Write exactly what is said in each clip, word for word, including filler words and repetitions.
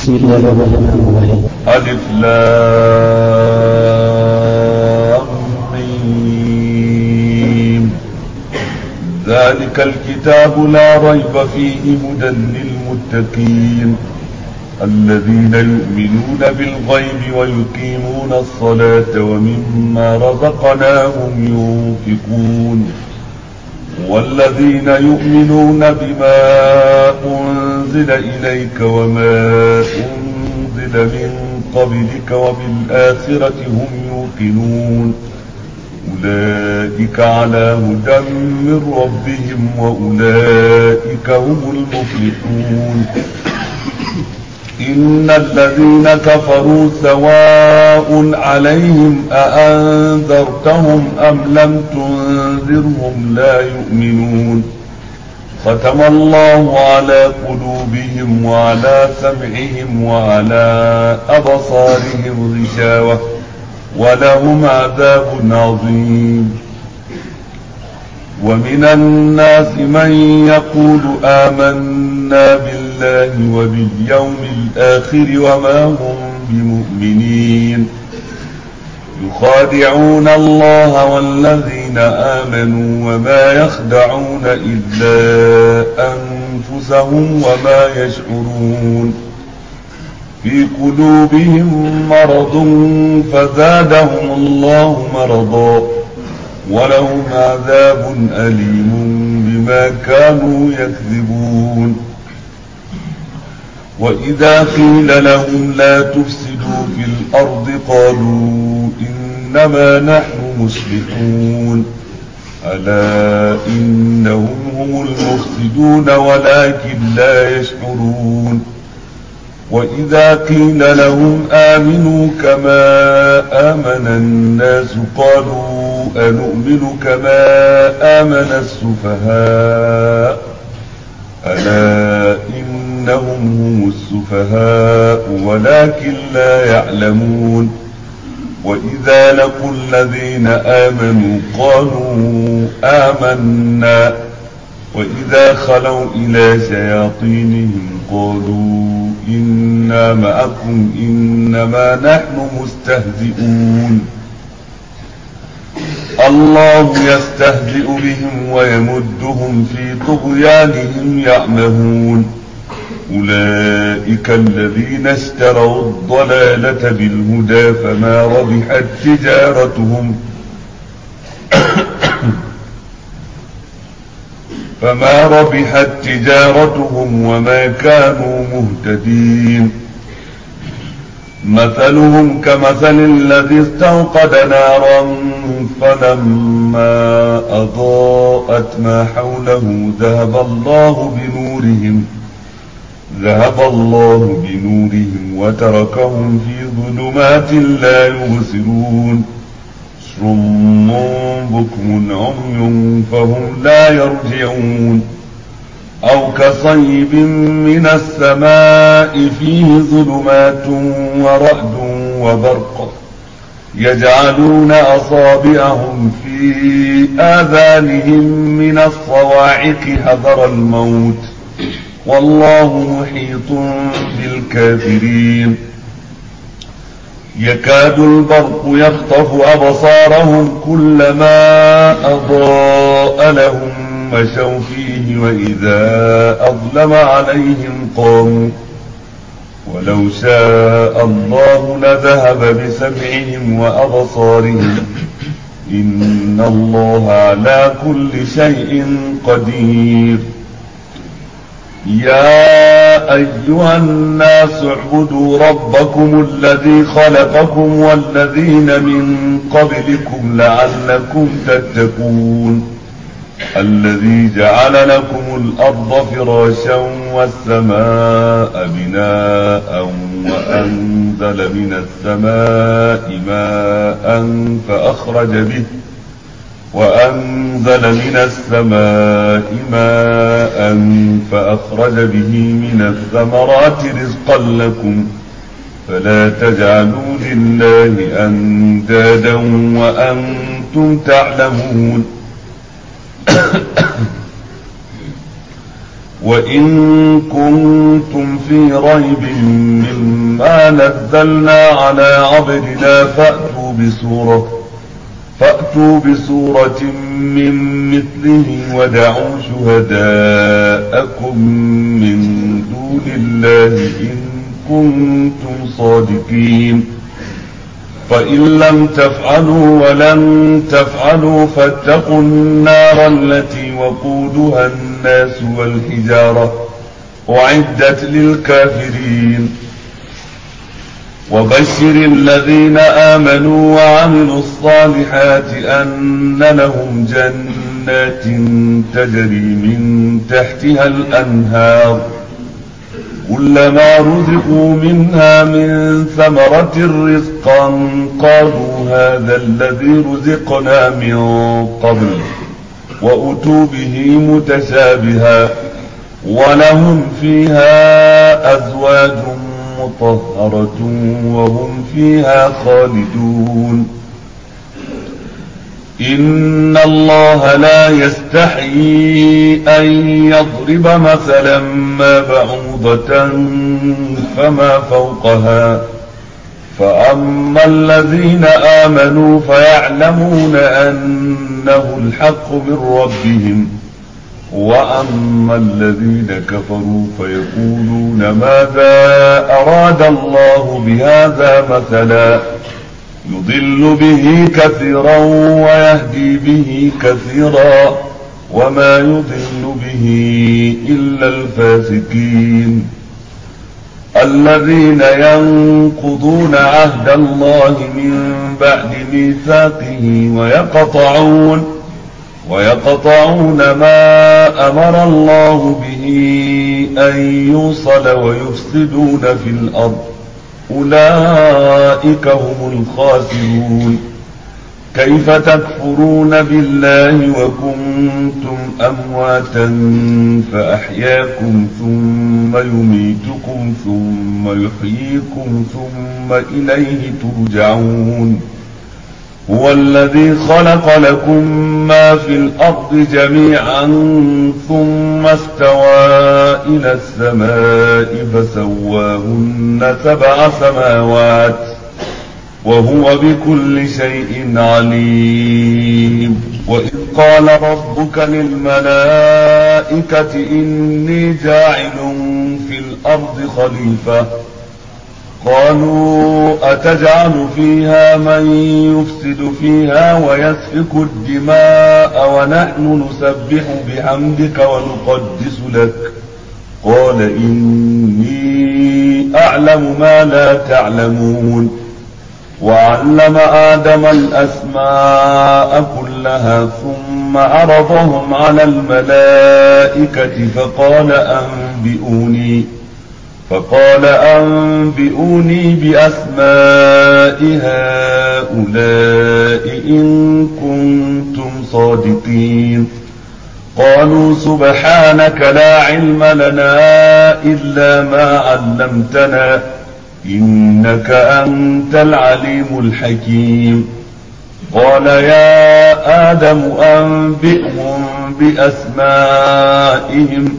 بسم الله الرحمن الرحيم. ألف لام ميم. ذلك الكتاب لا ريب فيه هدى للمتقين الذين يؤمنون بالغيب ويقيمون الصلاة ومما رزقناهم ينفقون والذين يؤمنون بما أنزل إليك وما أنزل من قبلك وبالآخرة هم يوقنون أولئك على هدى من ربهم وأولئك هم المفلحون. إن الذين كفروا سواء عليهم أأنذرتهم أم لم تنذرهم لا يؤمنون ختم الله على قلوبهم وعلى سمعهم وعلى أبصارهم غشاوة ولهم عذاب عظيم. ومن الناس من يقول آمنا بالله وباليوم الآخر وما هم بمؤمنين يخادعون الله والذين آمنوا وما يخدعون إلا أنفسهم وما يشعرون في قلوبهم مرض فزادهم الله مرضا ولهم عذاب أليم بما كانوا يكذبون. وإذا قيل لهم لا تفسدوا في الأرض قالوا إنما نحن مصلحون ألا إنهم هم المفسدون ولكن لا يشعرون. وإذا قيل لهم آمنوا كما آمن الناس قالوا أنؤمن كما آمن السفهاء ألا إنهم هم السفهاء ولكن لا يعلمون. وإذا لقوا الذين آمنوا قالوا آمنا وإذا خلوا إلى شياطينهم قالوا إنا معكم إنما نحن مستهزئون الله يستهزئ بهم ويمدهم في طغيانهم يعمهون. أولئك الذين اشتروا الضلالة بالهدى فما ربحت تجارتهم فما ربحت تجارتهم وما كانوا مهتدين. مثلهم كمثل الذي استوقد نارا فلما أضاءت ما حوله ذهب الله بنورهم ذهب الله بنورهم وتركهم في ظلمات لا يبصرون صم بكم عمي فهم لا يرجعون. أو كصيب من السماء فيه ظلمات ورعد وبرق يجعلون أصابعهم في آذانهم من الصواعق حذر الموت والله محيط بالكافرين. يكاد البرق يخطف أبصارهم كلما أضاء لهم مشوا فيه وإذا أظلم عليهم قاموا ولو شاء الله لذهب بسمعهم وأبصارهم إن الله على كل شيء قدير. يا أيها الناس اعبدوا ربكم الذي خلقكم والذين من قبلكم لعلكم تتقون الذي جعل لكم الأرض فراشا والسماء بناء وأنزل من السماء ماء فأخرج به وأنزل من السماء ماء فأخرج به من الثمرات رزقا لكم فلا تجعلوا لله أندادا وأنتم تعلمون. وإن كنتم في ريب مما نزلنا على عبدنا فأتوا بسورة فأتوا بسورة من مثله ودعوا شهداءكم من دون الله إن كنتم صادقين فإن لم تفعلوا ولن تفعلوا فاتقوا النار التي وقودها الناس والحجارة أعدت للكافرين وبشر الذين آمنوا وعملوا الصالحات أن لهم جنات تجري من تحتها الأنهار كلما رزقوا منها من ثمرة رزقا قالوا هذا الذي رزقنا من قبل وأتوا به متشابها ولهم فيها أزواج مطهرة وهم فيها خالدون إن الله لا يستحيي أن يضرب مثلا ما بعوضة فما فوقها فأما الذين آمنوا فيعلمون أنه الحق من ربهم وأما الذين كفروا فيقولون ماذا أراد الله بهذا مثلا يضل به كثيرا ويهدي به كثيرا وما يضل به إلا الفاسقين الذين ينقضون عهد الله من بعد ميثاقه ويقطعون ويقطعون ما أمر الله به أن يوصل ويفسدون في الأرض أولئك هم الخاسرون كيف تكفرون بالله وكنتم أمواتا فأحياكم ثم يميتكم ثم يحييكم ثم إليه ترجعون هو الذي خلق لكم ما في الأرض جميعا ثم استوى إلى السماء فسواهن سبع سماوات وهو بكل شيء عليم وإذ قال ربك للملائكة إني جاعل في الأرض خليفة قالوا أتجعل فيها من يفسد فيها ويسفك الدماء ونحن نسبح بحمدك ونقدس لك قال إني أعلم ما لا تعلمون وعلم آدم الأسماء كلها ثم عرضهم على الملائكة فقال أنبئوني فقال أنبئوني بأسماء هؤلاء إن كنتم صادقين قالوا سبحانك لا علم لنا إلا ما علمتنا إنك أنت العليم الحكيم قال يا آدم أنبئهم بأسمائهم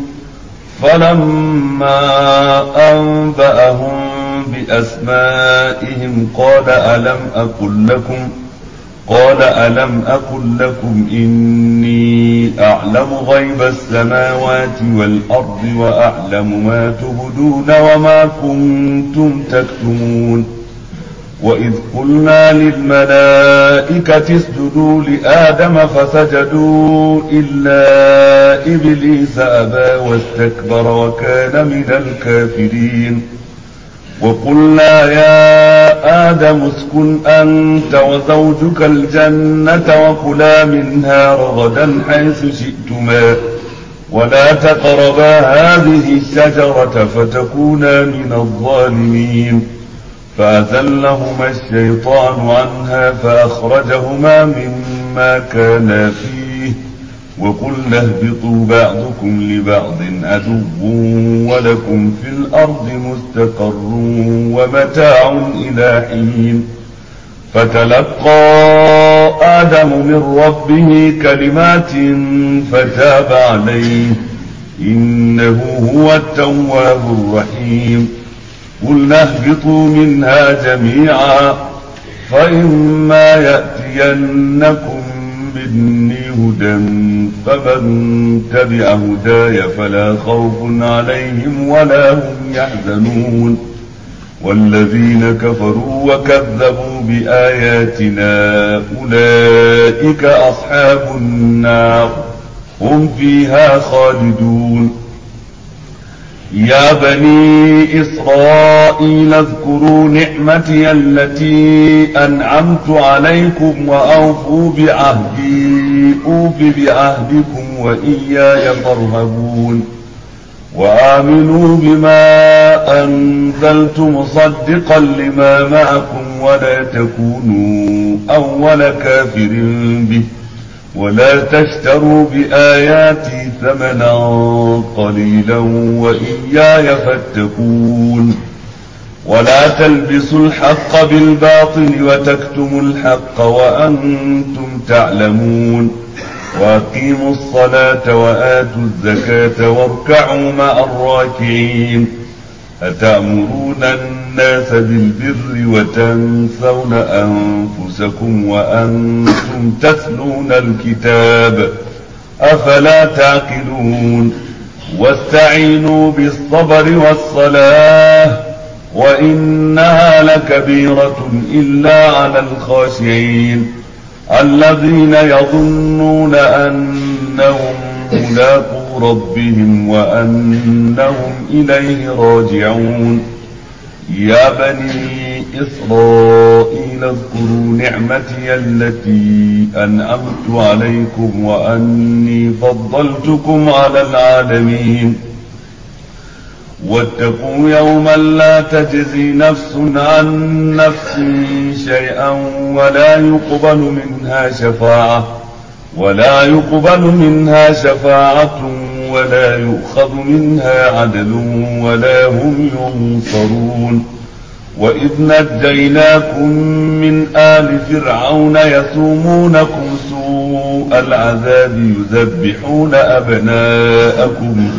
فلما أنبأهم بأسمائهم قال ألم أقل لكم قال ألم أقل لكم إني أعلم غيب السماوات والأرض وأعلم ما تبدون وما كنتم تكتمون وإذ قلنا للملائكة اسجدوا لآدم فسجدوا إلا إبليس أبى واستكبر وكان من الكافرين وقلنا يا آدم اسكن أنت وزوجك الجنة وكلا منها رغدا حيث شئتما ولا تقربا هذه الشجرة فتكونا من الظالمين فأزلهما الشيطان عنها فأخرجهما مما كانا فيه وقلنا اهبطوا بعضكم لبعض عدو ولكم في الأرض مستقر ومتاع إلى حين فتلقى آدم من ربه كلمات فتاب عليه إنه هو التواب الرحيم. قلنا اهبطوا منها جميعا فإما يأتينكم مني هدى فمن تبع هداي فلا خوف عليهم ولا هم يحزنون. والذين كفروا وكذبوا بآياتنا أولئك أصحاب النار هم فيها خالدون. يا بني إسرائيل اذكروا نعمتي التي أنعمت عليكم وأوفوا بعهدي أوف بعهدكم وإياي فارهبون. وآمنوا بما أنزلت مصدقا لما معكم ولا تكونوا أول كافر به ولا تشتروا بآياتي ثمنا قليلا وإياي فاتقون. ولا تلبسوا الحق بالباطل وتكتموا الحق وأنتم تعلمون. وأقيموا الصلاة وآتوا الزكاة واركعوا مع الراكعين. أتأمرون الناس بالبر وتنسون أنفسكم وأنتم تتلون الكتاب أفلا تعقلون. واستعينوا بالصبر والصلاة وإنها لكبيرة إلا على الخاشعين الذين يظنون أنهم ملاقو ربهم وأنهم إليه راجعون. يا بني إسرائيل اذكروا نعمتي التي أنعمت عليكم وأني فضلتكم على العالمين. واتقوا يوما لا تجزي نفس عن نفس شيئا ولا يقبل منها شفاعة ولا يقبل منها شفاعة ولا يؤخذ منها عدل ولا هم ينصرون. وإذ نجيناكم من آل فرعون يسومونكم سوء العذاب يذبحون أبناءكم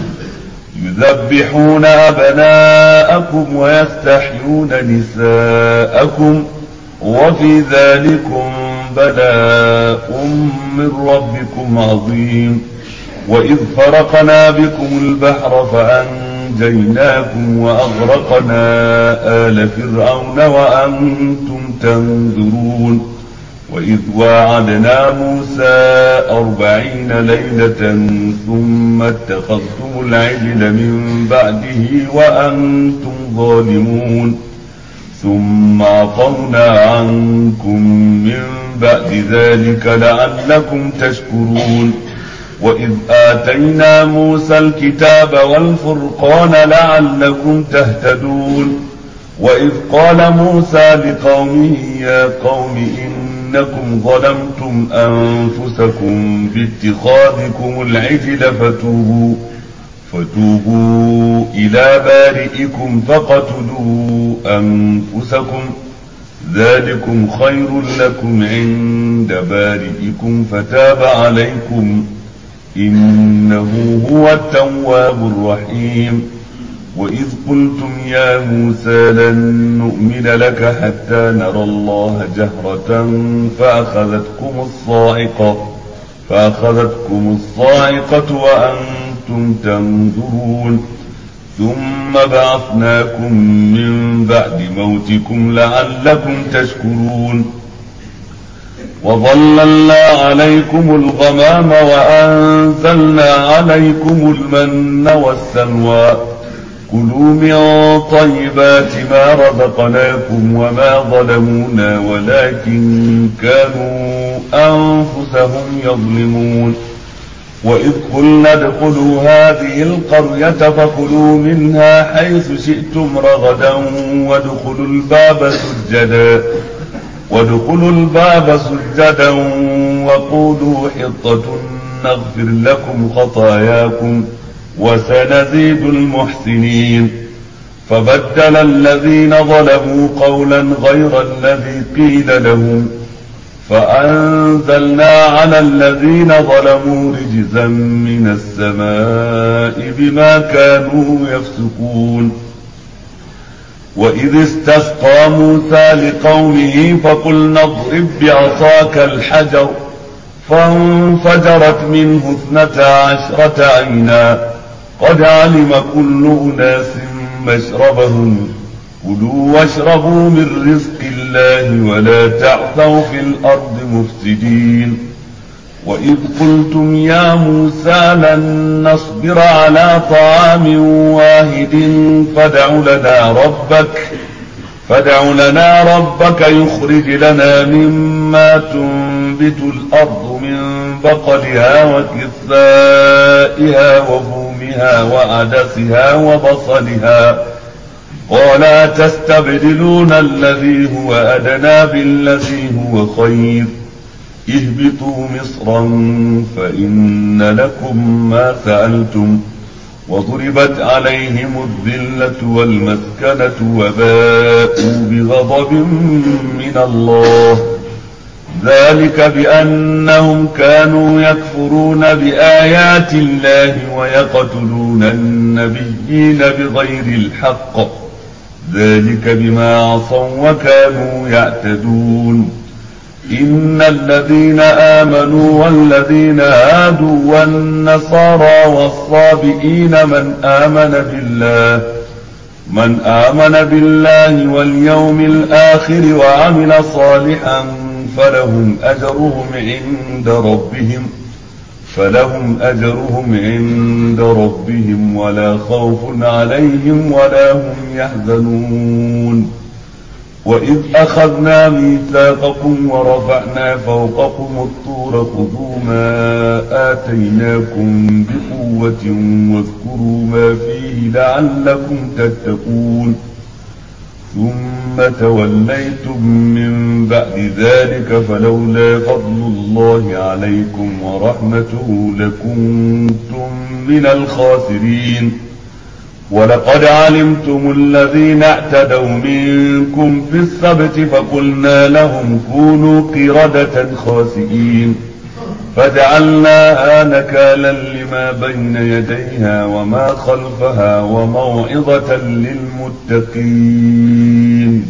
يذبحون أبناءكم ويستحيون نساءكم وفي ذلكم بلاء من ربكم عظيم. وإذ فرقنا بكم البحر فأنجيناكم وأغرقنا آل فرعون وأنتم تنظرون. وإذ واعدنا موسى أربعين ليلة ثم اتخذتم العجل من بعده وأنتم ظالمون ثم عفونا عنكم من بعد ذلك لعلكم تشكرون. وإذ آتينا موسى الكتاب والفرقان لعلكم تهتدون. وإذ قال موسى لقومه يا قوم إنكم ظلمتم أنفسكم باتخاذكم العجل فتوبوا فتوبوا إلى بارئكم فقتلوا أنفسكم ذلكم خير لكم عند بارئكم فتاب عليكم إنه هو التواب الرحيم. وإذ قلتم يا موسى لن نؤمن لك حتى نرى الله جهرة فأخذتكم الصاعقة فأخذتكم الصاعقة وأنتم تنظرون ثم بعثناكم من بعد موتكم لعلكم تشكرون. وظللنا عليكم الغمام وأنزلنا عليكم المن والسلوى كلوا من طيبات ما رزقناكم وما ظلمونا ولكن كانوا أنفسهم يظلمون. وإذ قلنا ادخلوا هذه القرية فكلوا منها حيث شئتم رغدا وادخلوا الباب سجدا وادخلوا الباب سجدا وقولوا حطة نغفر لكم خطاياكم وسنزيد المحسنين. فبدل الذين ظلموا قولا غير الذي قيل لهم فأنزلنا على الذين ظلموا رجزا من السماء بما كانوا يفسقون. وإذ استسقى موسى لقومه فقلنا اضرب بعصاك الحجر فانفجرت منه اثنتا عشرة عينا قد علم كل أناس مشربهم كلوا واشربوا من رزق الله ولا تعثوا في الأرض مفسدين. وإذ قلتم يا موسى لن نصبر على طعام واحد فادع لنا ربك فادع لنا ربك يخرج لنا مما تنبت الأرض من بقلها وكثائها وفومها وعدسها وبصلها قال تستبدلون الذي هو أدنى بالذي هو خير اهبطوا مصرا فإن لكم ما سألتم وضربت عليهم الذلة والمسكنة وباءوا بغضب من الله ذلك بأنهم كانوا يكفرون بآيات الله ويقتلون النبيين بغير الحق ذلك بما عصوا وكانوا يعتدون. إن الذين آمنوا والذين هادوا والنصارى والصابئين من آمن بالله من آمن بالله واليوم الآخر وعمل صالحا فلهم أجرهم عند ربهم فلهم أجرهم عند ربهم ولا خوف عليهم ولا هم يحزنون. وإذ أخذنا ميثاقكم ورفعنا فوقكم الطور خذوا ما آتيناكم بقوة واذكروا ما فيه لعلكم تتقون ثم توليتم من بعد ذلك فلولا فضل الله عليكم ورحمته لكنتم من الخاسرين. ولقد علمتم الذين اعتدوا منكم في السبت فقلنا لهم كونوا قردة خاسئين فجعلناها نكالا لما بين يديها وما خلفها وموعظة للمتقين.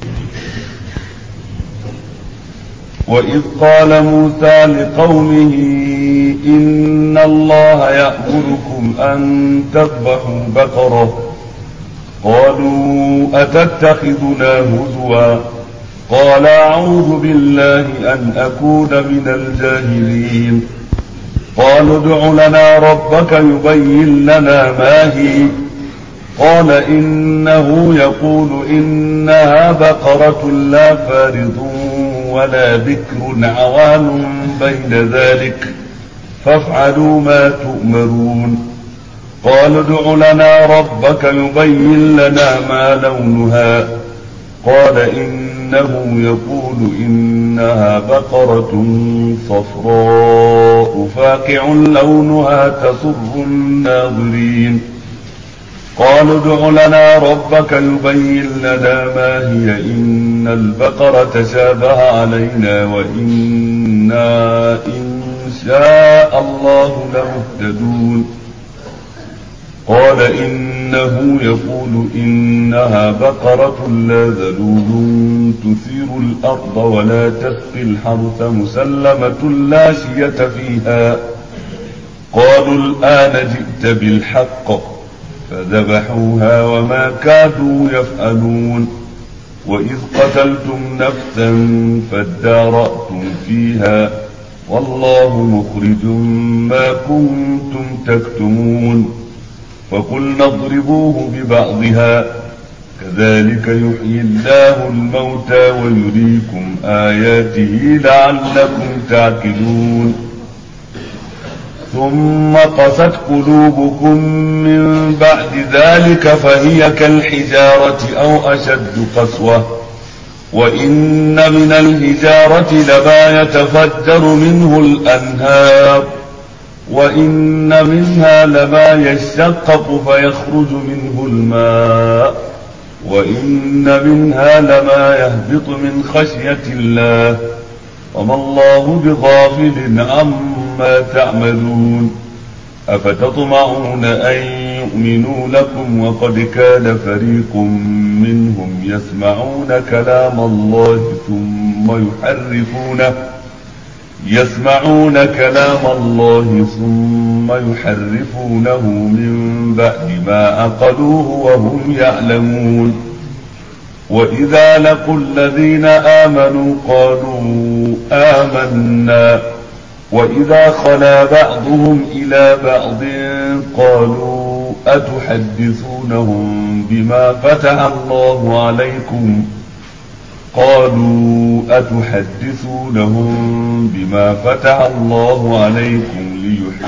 وإذ قال موسى لقومه إن الله يأمركم أن تذبحوا بقرة قالوا أتتخذنا هزوا قال أعوذ بالله أن أكون من الجاهلين. قالوا ادع لنا ربك يبين لنا ما هي قال إنه يقول إنها بقرة لا فارض ولا بكر عوان بين ذلك فافعلوا ما تؤمرون. قالوا ادع لنا ربك يبين لنا ما لونها قال إنه يقول إنها بقرة صفراء فاقع لونها تسر الناظرين. قالوا ادع لنا ربك يبين لنا ما هي إن البقرة تشابه علينا وإنا إن شاء الله لمهتدون. قال إنه يقول إنها بقرة لا ذلول تثير الأرض ولا تسقي الحرث مسلمة لا شية فيها. قالوا الآن جئت بالحق فذبحوها وما كادوا يفعلون. وإذ قتلتم نفسا فادارأتم فيها والله مخرج ما كنتم تكتمون. فقلنا اضربوه ببعضها كذلك يحيي الله الموتى ويريكم آياته لعلكم تعقلون. ثم قست قلوبكم من بعد ذلك فهي كالحجارة أو أشد قسوة وإن من الحجارة لما يتفجر منه الأنهار وإن منها لما يشقق فيخرج منه الماء وإن منها لما يهبط من خشية الله وما الله بغافل عما تعملون أفتطمعون أن يؤمنوا لكم وقد كان فريق منهم يسمعون كلام الله ثم يحرفونه يسمعون كلام الله ثم يحرفونه من بعد ما عقلوه وهم يعلمون وإذا لقوا الذين آمنوا قالوا آمنا وإذا خلا بعضهم إلى بعض قالوا أتحدثونهم بما فتح الله عليكم قالوا أتحدثونهم بما فتح الله عليكم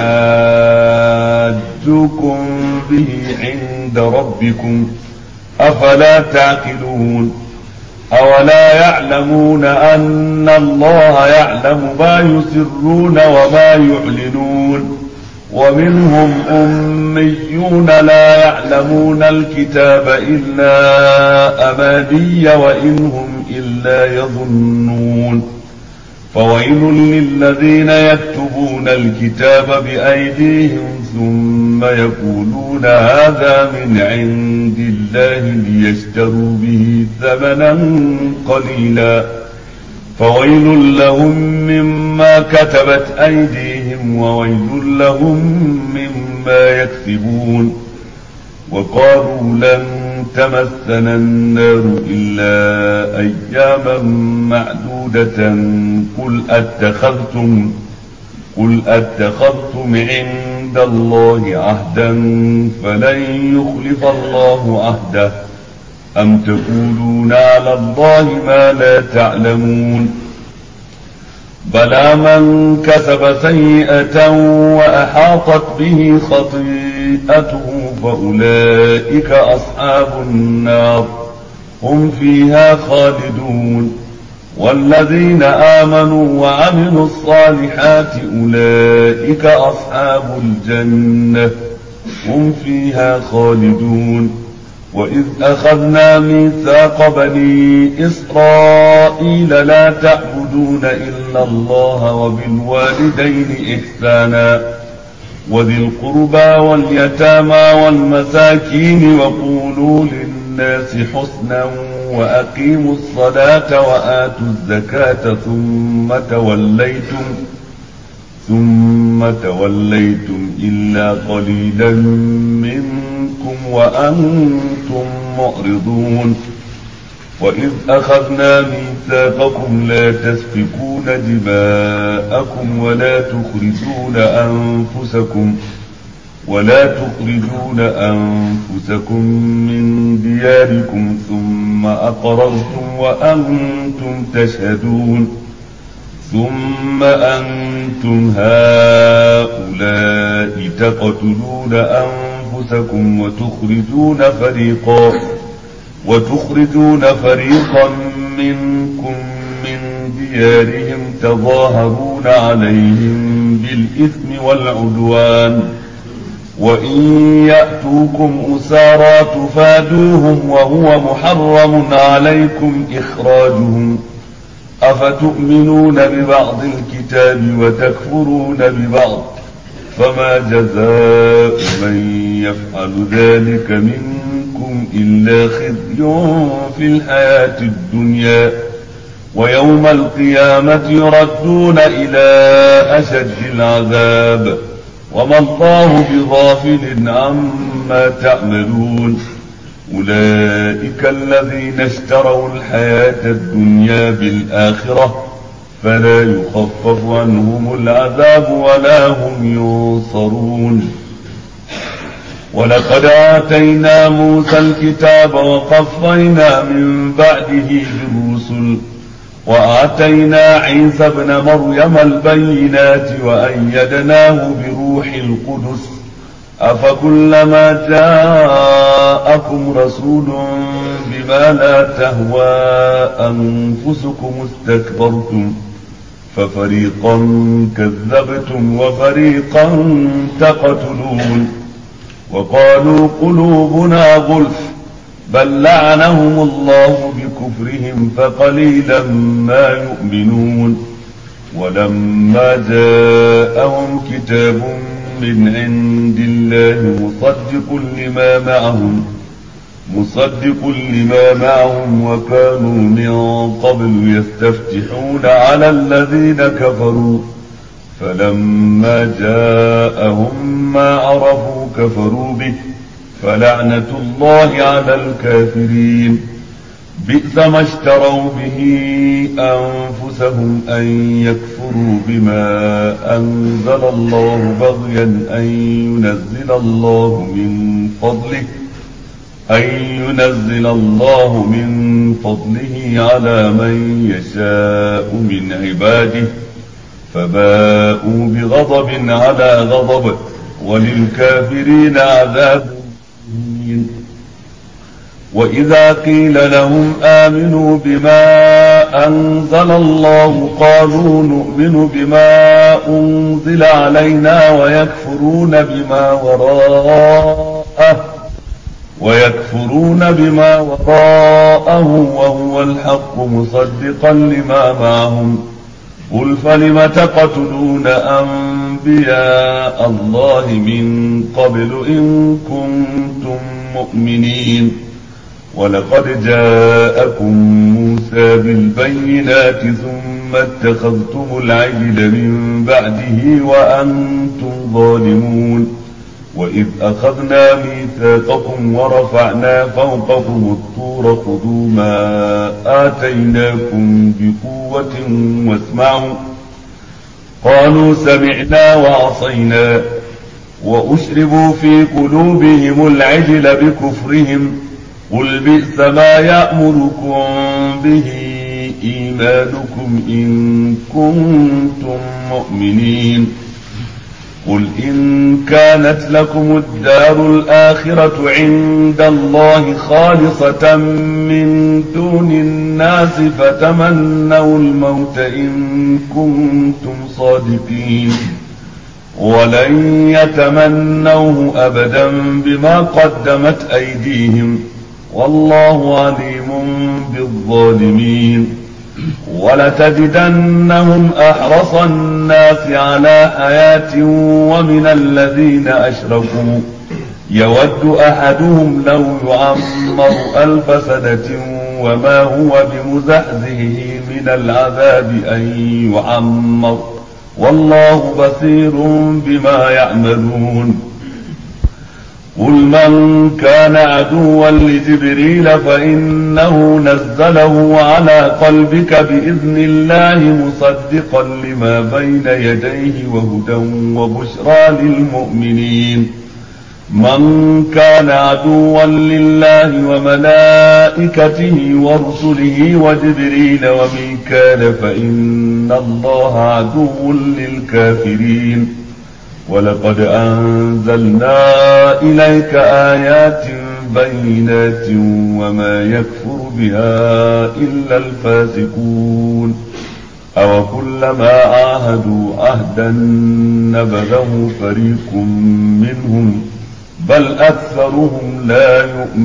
ليحاجوكم به عند ربكم أفلا تعقلون أولا يعلمون أن الله يعلم ما يسرون وما يعلنون ومنهم أميون لا يعلمون الكتاب إلا أماني وإن هم إلا يظنون فويل للذين يكتبون الكتاب بأيديهم ثم يقولون هذا من عند الله ليشتروا به ثمنا قليلا فويل لهم مما كتبت أيديهم وويل لهم مما يكسبون وقالوا لن تمسنا النار إلا أياما معدودة قل أتخذتم قل أتخذتم عند الله عهدا فلن يخلف الله عهده أم تقولون على الله ما لا تعلمون بلى من كسب سيئة وأحاطت به خطيئته فأولئك أصحاب النار هم فيها خالدون والذين آمنوا وعملوا الصالحات أولئك أصحاب الجنة هم فيها خالدون وإذ أخذنا ميثاق بني إسرائيل لا تعبدون إلا الله وبالوالدين إحسانا وذي القربى واليتامى والمساكين وقولوا للناس حسنا وأقيموا الصلاة وآتوا الزكاة ثم توليتم ثم توليتم إلا قليلا منكم وأنتم معرضون وإذ أخذنا ميثاقكم لا تسفكون دماءكم ولا تخرجون أنفسكم ولا تخرجون أنفسكم من دياركم ثم أقررتم وأنتم تشهدون ثم أنتم هؤلاء تقتلون أنفسكم وتخرجون فريقا وتخرجون فريقا منكم من ديارهم تظاهرون عليهم بالإثم والعدوان وإن يأتوكم أسارى تفادوهم وهو محرم عليكم إخراجهم أفتؤمنون ببعض الكتاب وتكفرون ببعض فما جزاء من يفعل ذلك منكم إلا خزي في الحياة الدنيا ويوم القيامة يردون إلى أشد العذاب وما الله بغافل عما تعملون أولئك الذين اشتروا الحياة الدنيا بالآخرة فلا يخفف عنهم العذاب ولا هم ينصرون ولقد آتينا موسى الكتاب وقفينا من بعده بالرسل وآتينا عيسى ابن مريم البينات وأيدناه بروح القدس أفكلما جاءكم رسول بما لا تهوى أنفسكم استكبرتم ففريقا كذبتم وفريقا تقتلون وقالوا قلوبنا غلف بل لعنهم الله بكفرهم فقليلا ما يؤمنون ولما جاءهم كتاب من عند الله مصدق لما معهم مصدق لما معهم وكانوا من قبل يستفتحون على الذين كفروا فلما جاءهم ما عرفوا كفروا به فلعنة الله على الكافرين. بئس ما اشتروا به أنفسهم أن يكفروا بما أنزل الله بغيا أن ينزل الله من فضله أن ينزل الله من فضله على من يشاء من عباده فباءوا بغضب على غضب وللكافرين عذاب مهين. وإذا قيل لهم آمنوا بما أنزل الله قالوا نؤمن بما أنزل علينا ويكفرون بما وراءه ويكفرون بما وراءه وهو الحق مصدقا لما معهم قل فلم تقتلون أنبياء الله من قبل إن كنتم مؤمنين. ولقد جاءكم موسى بالبينات ثم اتخذتم العجل من بعده وأنتم ظالمون. وإذ أخذنا ميثاقكم ورفعنا فوقكم الطور خذوا ما آتيناكم بقوة واسمعوا قالوا سمعنا وعصينا وأشربوا في قلوبهم العجل بكفرهم قل بئس ما يأمركم به إيمانكم إن كنتم مؤمنين. قل إن كانت لكم الدار الآخرة عند الله خالصة من دون الناس فتمنوا الموت إن كنتم صادقين ولن يتمنوه أبدا بما قدمت أيديهم والله عليم بالظالمين. ولتجدنهم أحرص الناس على حياة ومن الذين أشركوا يود أحدهم لو يعمر ألف سنة وما هو بمزحزحه من العذاب أن يعمر والله بصير بما يعملون. قل من كان عدوا لجبريل فإنه نزله على قلبك بإذن الله مصدقا لما بين يديه وهدى وبشرى للمؤمنين. من كان عدوا لله وملائكته ورسله وجبريل وميكال فإن الله عدو للكافرين. ولقد أنزلنا إليك آيات بينات وما يكفر بها إلا الفاسقون. أو كلما عاهدوا عهدا نبذه فريق منهم بل أكثرهم لا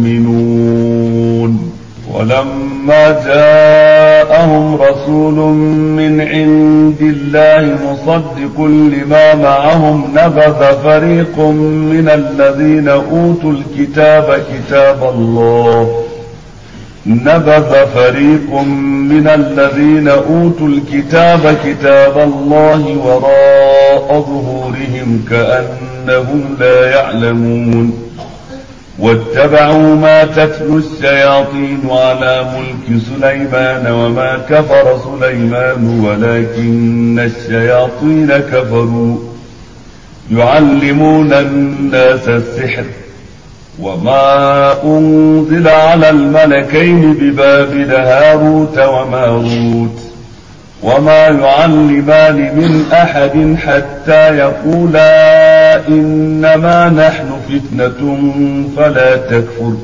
يؤمنون. ولما جاءهم رسول من عند الله مصدق لما معهم نبذ فريق من الذين أوتوا الكتاب كتاب الله نبذ فريق من الذين أوتوا الكتاب كتاب الله وراء ظهورهم كأنهم لا يعلمون. واتبعوا ما تتلو الشياطين على ملك سليمان وما كفر سليمان ولكن الشياطين كفروا يعلمون الناس السحر وما أنزل على الملكين ببابل هاروت وماروت وما يعلمان من أحد حتى يقولا إنما نحن فتنة فلا تكفر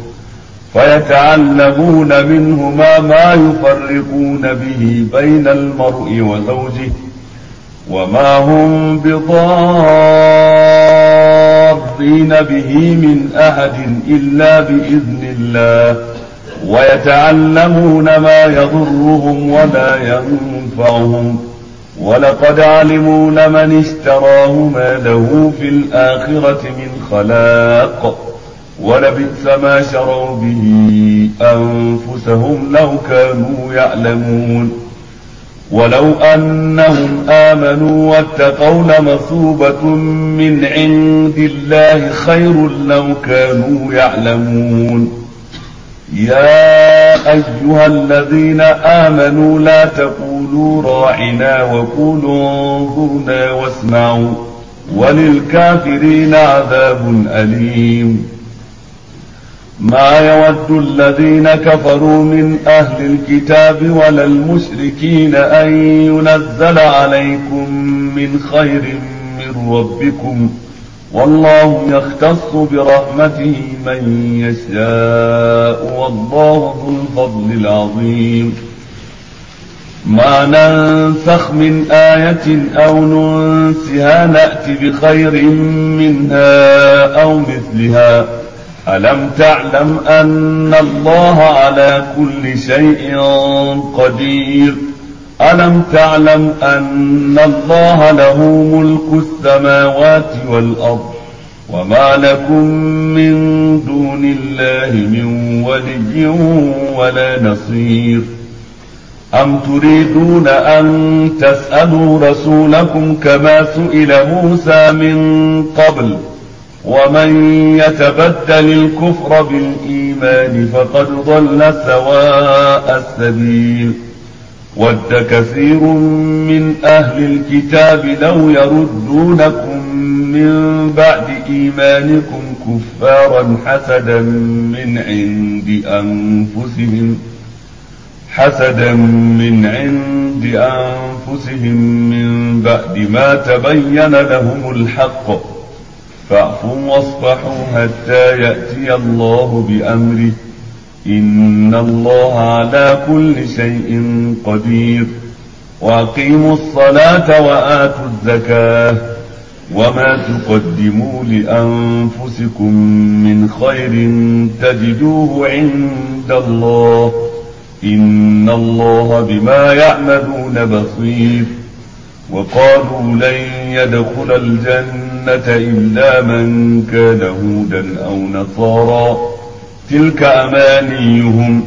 فيتعلمون منهما ما يفرقون به بين المرء وزوجه وما هم بضارين به من أحد إلا بإذن الله ويتعلمون ما يضرهم ولا ينفعهم ولقد علموا لمن اشتراه ما له في الآخرة من خلاق ولبئس ما شروا به أنفسهم لو كانوا يعلمون ولو أنهم آمنوا واتقوا لمثوبة من عند الله خير لو كانوا يعلمون يا أيها الذين آمنوا لا تقولوا راعنا وقولوا انظرنا واسمعوا وللكافرين عذاب أليم ما يود الذين كفروا من أهل الكتاب ولا المشركين أن ينزل عليكم من خير من ربكم والله يختص برحمته من يشاء والله ذو الفضل العظيم ما ننسخ من آية أو ننسها نأت بخير منها أو مثلها ألم تعلم أن الله على كل شيء قدير ألم تعلم أن الله له ملك السماوات والأرض وما لكم من دون الله من ولي ولا نصير أم تريدون أن تسألوا رسولكم كما سئل موسى من قبل ومن يتبدل الكفر بالإيمان فقد ضل سواء السبيل ود كثير من أهل الكتاب لو يردونكم من بعد إيمانكم كفارا حسدا من عند أنفسهم حسدا من عند أنفسهم من بعد ما تبين لهم الحق فاعفوا واصفحوا حتى يأتي الله بأمره إن الله على كل شيء قدير وأقيموا الصلاة وآتوا الزكاة وما تقدموا لأنفسكم من خير تجدوه عند الله إن الله بما يعملون بصير وقالوا لن يدخل الجنة إلا من كان هودا أو نصارى تلك أمانيهم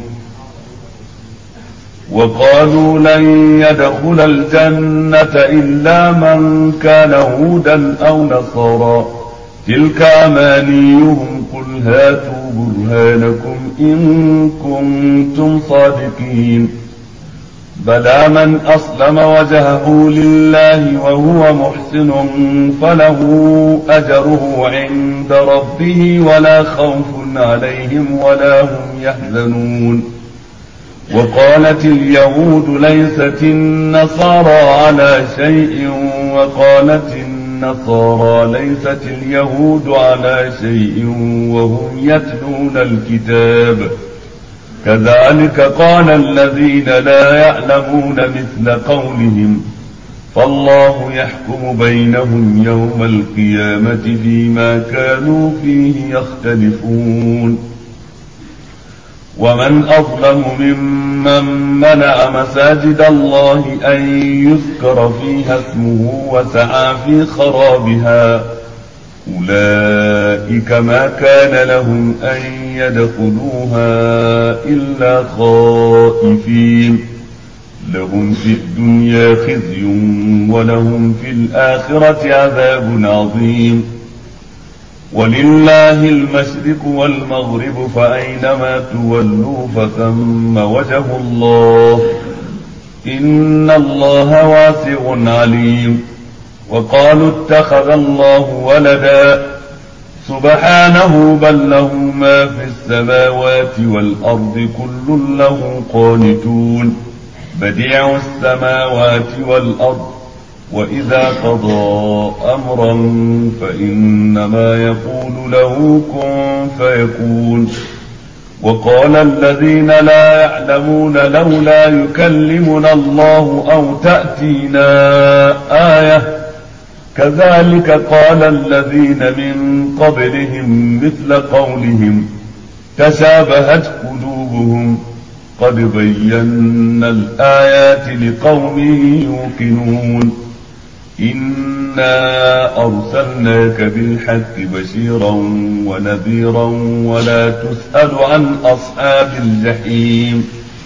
وقالوا لن يدخل الجنة إلا من كان هودا أو نصارى تلك أمانيهم قل هاتوا برهانكم إن كنتم صادقين بلى من أسلم وجهه لله وهو محسن فله أجره عند ربه ولا خوف عليهم ولا هم يحزنون وقالت اليهود ليست النصارى على شيء وقالت النصارى ليست اليهود على شيء وهم يتلون الكتاب كذلك قال الذين لا يعلمون مثل قولهم فالله يحكم بينهم يوم القيامة فيما كانوا فيه يختلفون ومن أظلم ممن منع مساجد الله أن يذكر فيها اسمه وسعى في خرابها أولئك ما كان لهم أن يدخلوها إلا خائفين لهم في الدنيا خزي ولهم في الآخرة عذاب عظيم ولله المشرق والمغرب فأينما تولوا فثم وجه الله إن الله واسع عليم وقالوا اتخذ الله ولدا سبحانه بل له ما في السماوات والأرض كل له قانتون بديع السماوات والأرض وإذا قضى أمرا فإنما يقول له كن فيكون وقال الذين لا يعلمون لولا يكلمنا الله أو تأتينا آية كذلك قال الذين من قبلهم مثل قولهم تشابهت قلوبهم قد بينا الآيات لقوم يوقنون إنا أرسلناك بالحق بشيرا ونذيرا ولا تسأل عن أصحاب الجحيم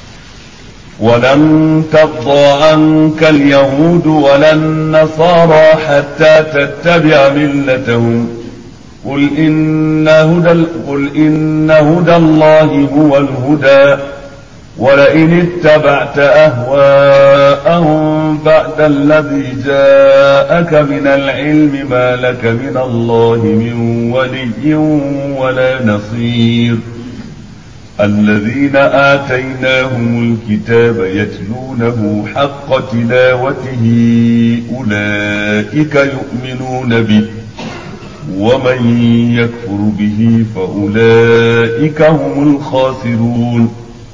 ولن ترضى عنك اليهود ولا النصارى حتى تتبع ملتهم قل إن هدى, قل إن هدى الله هو الهدى ولئن اتبعت أهواءهم بعد الذي جاءك من العلم ما لك من الله من ولي ولا نصير الذين آتيناهم الكتاب يتلونه حق تلاوته أولئك يؤمنون به ومن يكفر به فأولئك هم الخاسرون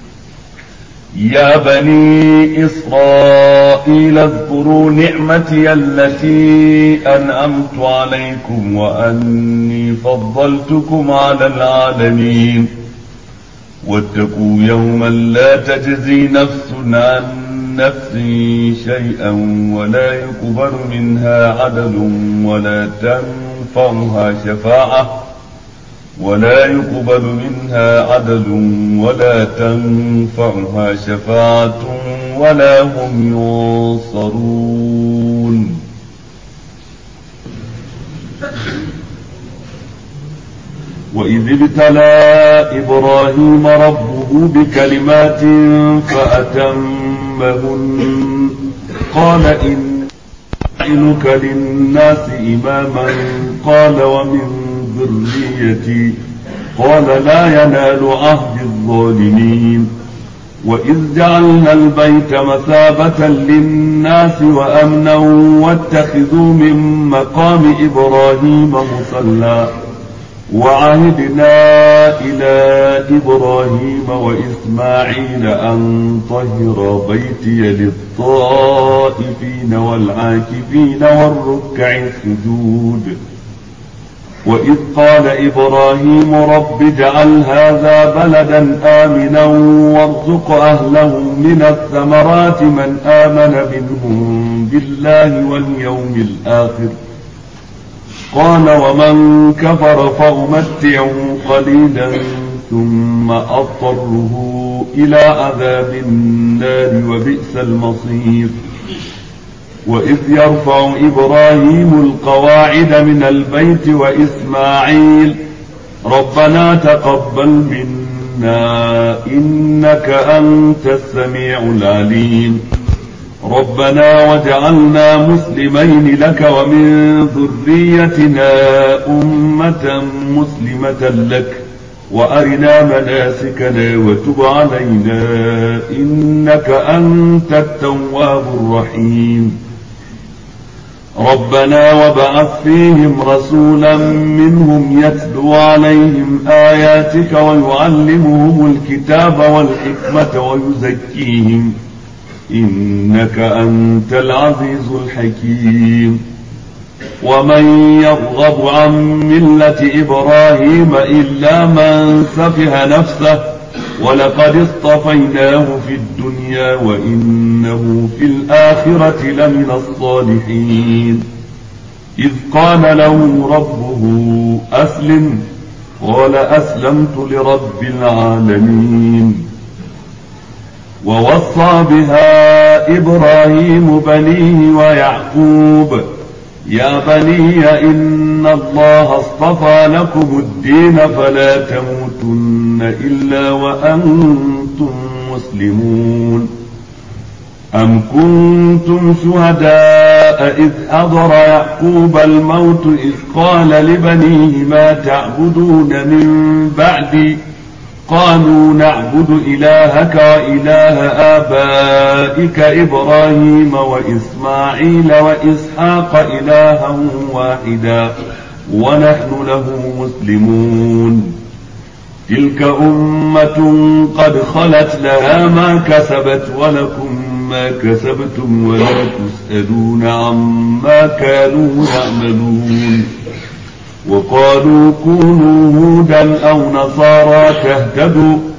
يا بني إسرائيل اذكروا نعمتي التي أنعمت عليكم وأني فضلتكم على العالمين واتقوا يوما لا تجزي نفس عن نفس شيئا ولا يقبل منها عدل ولا تنفعها شفاعة ولا يقبل منها عدل ولا تنفعها شفاعة ولا هم ينصرون وإذ ابتلى إبراهيم ربه بكلمات فأتمهن قال إني جاعلك للناس إماما قال ومن ذريتي قال لا ينال عهد الظالمين وإذ جعلنا البيت مثابة للناس وأمنا واتخذوا من مقام إبراهيم مصلى وعهدنا إلى إبراهيم وإسماعيل أن طهر بيتي للطائفين والعاكفين والركع السجود وإذ قال إبراهيم رب اجعل هذا بلدا آمنا وارزق أهله من الثمرات من آمن منهم بالله واليوم الآخر قال ومن كفر فأمتعه قليلا ثم أضطره إلى عذاب النار وبئس المصير وإذ يرفع إبراهيم القواعد من البيت وإسماعيل ربنا تقبل منا إنك أنت السميع العليم ربنا واجعلنا مسلمين لك ومن ذريتنا أمة مسلمة لك وأرنا مناسكنا وتب علينا إنك أنت التواب الرحيم ربنا وابعث فيهم رسولا منهم يتلو عليهم آياتك ويعلمهم الكتاب والحكمة ويزكيهم إنك أنت العزيز الحكيم ومن يرغب عن ملة إبراهيم إلا من سفه نفسه ولقد اصطفيناه في الدنيا وإنه في الآخرة لمن الصالحين إذ قال له ربه أسلم قال أسلمت لرب العالمين ووصى بها إبراهيم بنيه ويعقوب يا بني إن الله اصطفى لكم الدين فلا تموتن إلا وأنتم مسلمون أم كنتم شهداء إذ حضر يعقوب الموت إذ قال لبنيه ما تعبدون من بعدي قالوا نعبد إلهك وإله آبائك إبراهيم وإسماعيل وإسحاق إلها واحدا ونحن له مسلمون تلك أمة قد خلت لها ما كسبت ولكم ما كسبتم ولا تسألون عما كانوا يعملون وقالوا كونوا هودا أو نصارى تهتدوا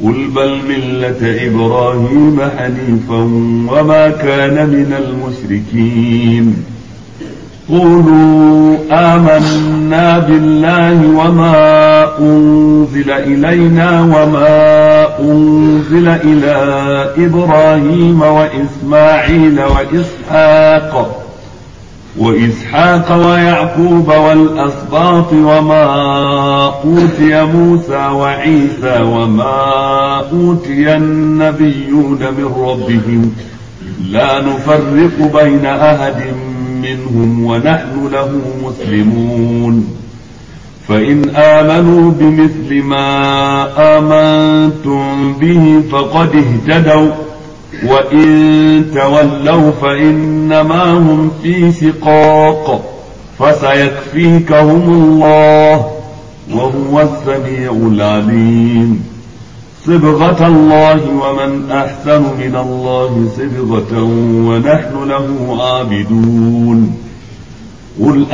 قل بل ملة إبراهيم حنيفا وما كان من المشركين قولوا آمنا بالله وما أنزل إلينا وما أنزل إلى إبراهيم وإسماعيل وإسحاق وإسحاق ويعقوب والأسباط وما أوتي موسى وعيسى وما أوتي النبيون من ربهم لا نفرق بين أحد منهم ونحن له مسلمون فإن آمنوا بمثل ما آمنتم به فقد اهتدوا وإن تولوا فإنما هم في شقاق فسيكفيكهم الله وهو السميع العليم صبغة الله ومن أحسن من الله صبغة ونحن له عابدون قل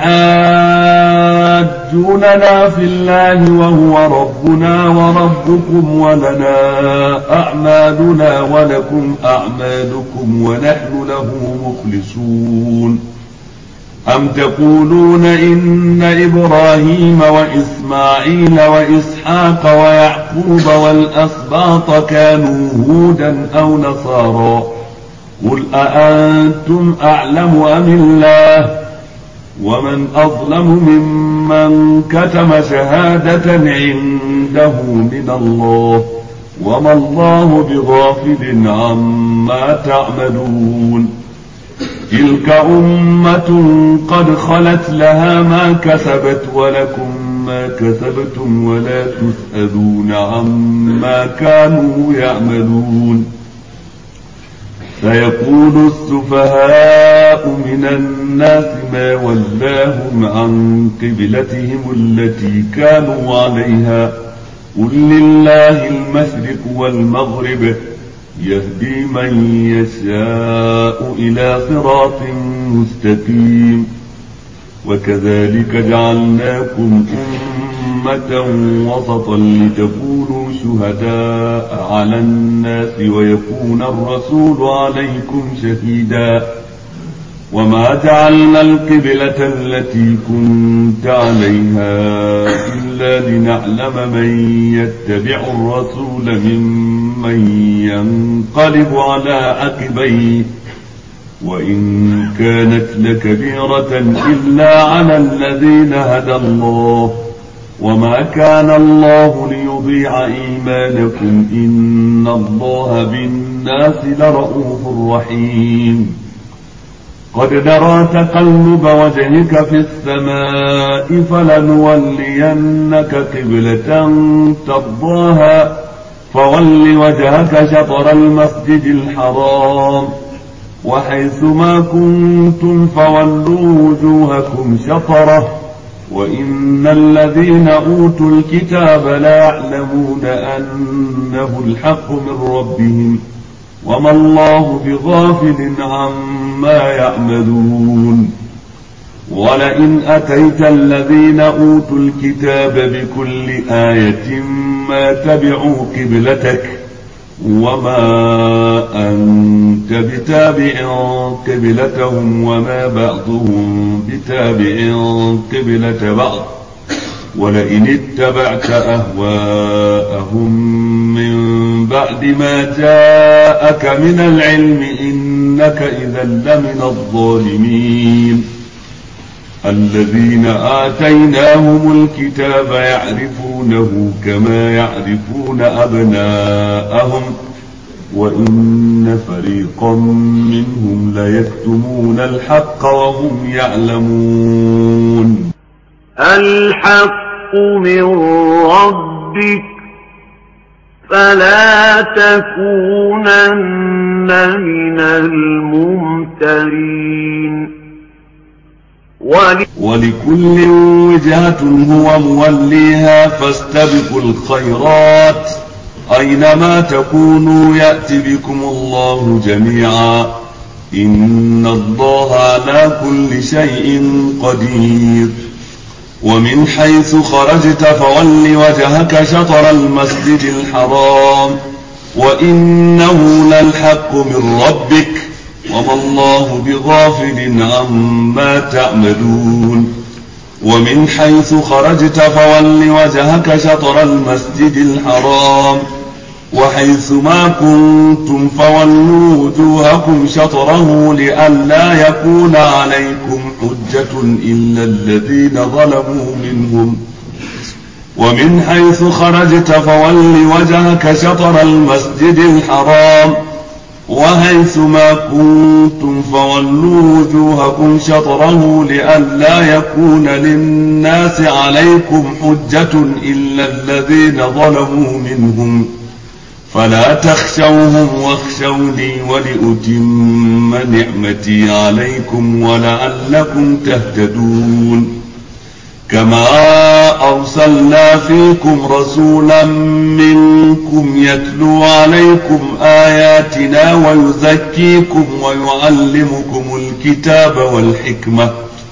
أتحاجوننا في الله وهو ربنا وربكم ولنا أعمالنا ولكم أعمالكم ونحن له مخلصون أم تقولون إن إبراهيم وإسماعيل وإسحاق ويعقوب والأسباط كانوا هودا أو نصارى قل أأنتم أعلم أم الله ومن أظلم ممن كتم شهادة عنده من الله وما الله بغافل عما تعملون تلك أمة قد خلت لها ما كسبت ولكم ما كسبتم ولا تسألون عما كانوا يعملون سيقول السفهاء من الناس ما ولاهم عن قبلتهم التي كانوا عليها قل لله المشرق والمغرب يهدي من يشاء إلى صراط مستقيم وكذلك جعلناكم أمة وسطا لتكونوا شهداء على الناس ويكون الرسول عليكم شهيدا وما جعلنا القبلة التي كنت عليها إلا لنعلم من يتبع الرسول ممن ينقلب على عقبيه وإن كانت لكبيرة إلا على الذين هدى الله وما كان الله ليضيع إيمانكم إن الله بالناس لرؤوف رحيم قد نرى تقلب وجهك في السماء فلنولينك قبلة ترضاها فول وجهك شطر المسجد الحرام وحيث ما كنتم فولوا وجوهكم شطره وإن الذين أوتوا الكتاب لا يعلمون أنه الحق من ربهم وما الله بغافل عما يعملون ولئن أتيت الذين أوتوا الكتاب بكل آية ما تبعوا قبلتك وما أنت بتابع قبلتهم وما بعضهم بتابع قبلة بعض ولئن اتبعت أهواءهم من بعد ما جاءك من العلم إنك إذا لمن الظالمين الذين آتيناهم الكتاب يعرفونه كما يعرفون أبناءهم وإن فريقا منهم ليكتمون الحق وهم يعلمون الحق من ربك فلا تكونن من الممترين ولكل وجهة هو موليها فاستبقوا الخيرات أينما تكونوا يأتي بكم الله جميعا إن الله على كل شيء قدير ومن حيث خرجت فول وجهك شطر المسجد الحرام وإنه للحق من ربك وما الله بغافل عما تعملون ومن حيث خرجت فول وجهك شطر المسجد الحرام وحيث ما كنتم فولوا وجوهكم شطره لئلا يكون عليكم حجة إلا الذين ظلموا منهم ومن حيث خرجت فول وجهك شطر المسجد الحرام وحيث ما كنتم فولوا وجوهكم شطره لئلا يكون للناس عليكم حجة إلا الذين ظلموا منهم فلا تخشوهم واخشوني ولأتم نعمتي عليكم ولعلكم تهتدون كما أرسلنا فيكم رسولا منكم يتلو عليكم آياتنا ويزكيكم ويعلمكم الكتاب والحكمة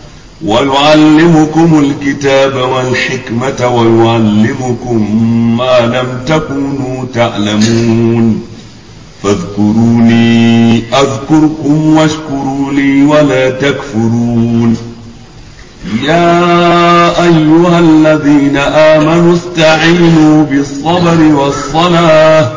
ويعلمكم الكتاب والحكمة ويعلمكم ما لم تكونوا تعلمون فاذكروني أذكركم واشكروا لي ولا تكفرون يا أيها الذين آمنوا استعينوا بالصبر والصلاة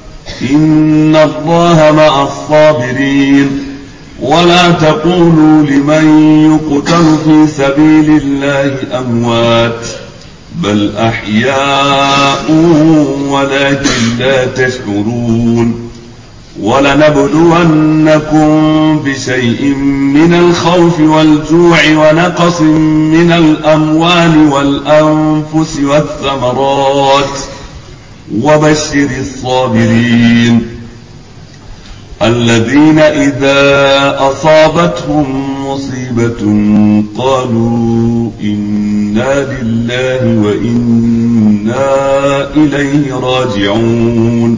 إن الله مع الصابرين ولا تقولوا لمن يقتل في سبيل الله أموات بل أحياء ولكن لا تشعرون ولنبلونكم بشيء من الخوف والجوع ونقص من الأموال والأنفس والثمرات وبشر الصابرين الذين إذا أصابتهم مصيبة قالوا إنا لله وإنا إليه راجعون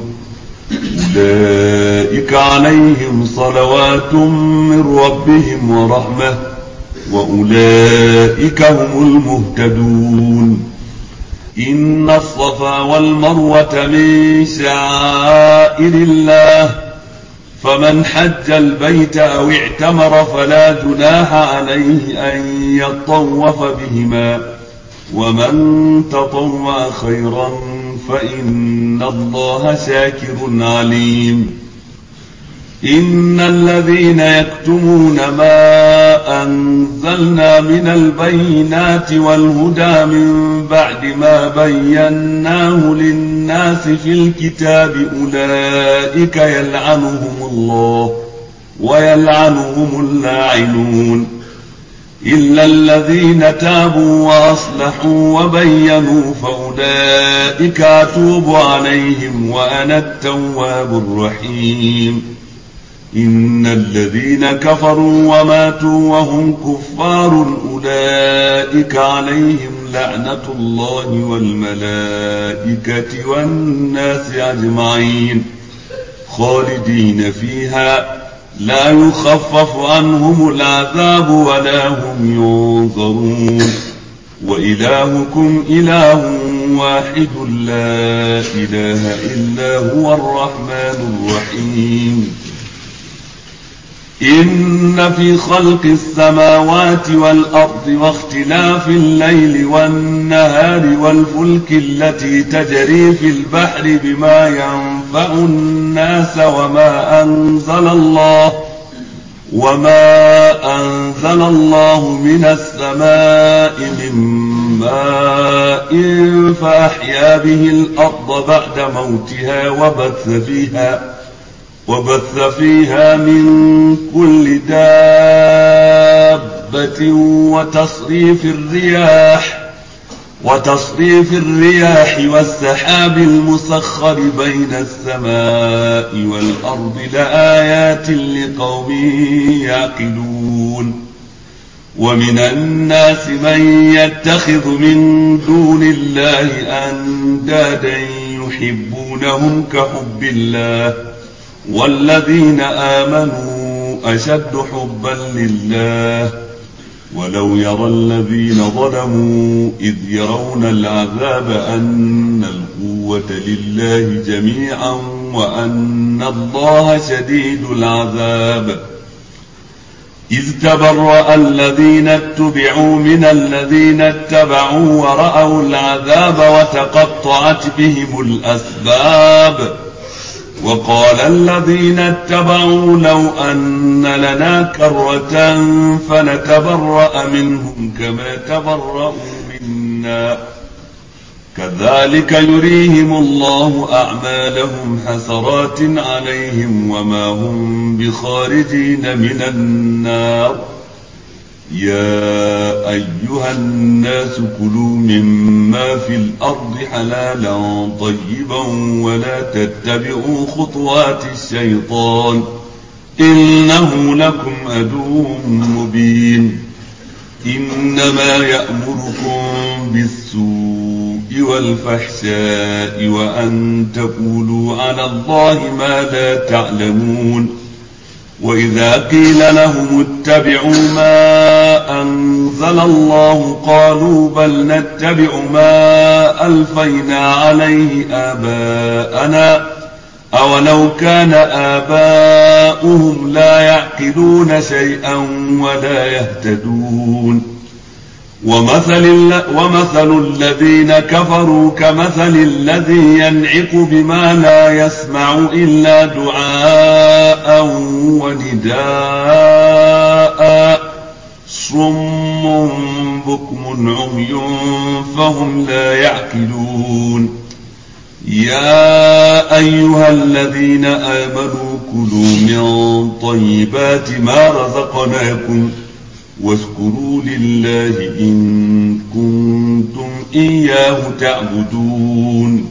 أولئك عليهم صلوات من ربهم ورحمة وأولئك هم المهتدون إن الصفا والمروة من شعائر الله فمن حج البيت أو اعتمر فلا جناح عليه أن يطوف بهما ومن تطوع خيرا فإن الله شاكر عليم إن الذين يكتمون ما أنزلنا من البينات والهدى من بعد ما بيناه للناس في الكتاب أولئك يلعنهم الله ويلعنهم اللاعنون إلا الذين تابوا وأصلحوا وبينوا فأولئك أتوب عليهم وأنا التواب الرحيم إن الذين كفروا وماتوا وهم كفار أولئك عليهم لعنة الله والملائكة والناس أجمعين خالدين فيها لا يخفف عنهم العذاب ولا هم ينظرون وإلهكم إله واحد لا إله إلا هو الرحمن الرحيم إن في خلق السماوات والأرض واختلاف الليل والنهار والفلك التي تجري في البحر بما ينفع الناس وما أنزل الله وما أنزل الله من السماء من ماء فأحيا به الأرض بعد موتها وبث فيها وبث فيها من كل دابة وتصريف الرياح وتصريف الرياح والسحاب المسخر بين السماء والأرض لآيات لقوم يعقلون ومن الناس من يتخذ من دون الله أندادا يحبونهم كحب الله والذين آمنوا أشد حبا لله ولو يرى الذين ظلموا إذ يرون العذاب أن القوة لله جميعا وأن الله شديد العذاب إذ تبرأ الذين اتبعوا من الذين اتبعوا ورأوا العذاب وتقطعت بهم الأسباب وقال الذين اتبعوا لو أن لنا كرة فنتبرأ منهم كما تبرأوا منا كذلك يريهم الله أعمالهم حسرات عليهم وما هم بخارجين من النار يا أيها الناس كلوا مما في الأرض حلالا طيبا ولا تتبعوا خطوات الشيطان إنه لكم عدو مبين إنما يأمركم بالسوء والفحشاء وأن تقولوا على الله ما لا تعلمون وإذا قيل لهم اتبعوا ما أنزل الله قالوا بل نتبع ما ألفينا عليه آباءنا أولو كان آباؤهم لا يعقلون شيئا ولا يهتدون ومثل, ومثل الذين كفروا كمثل الذي ينعق بما لا يسمع إلا دعاء ونداء صم بكم عمي فهم لا يعقلون يا أيها الذين آمنوا كلوا من طيبات ما رزقناكم واشكروا لله إن كنتم إياه تعبدون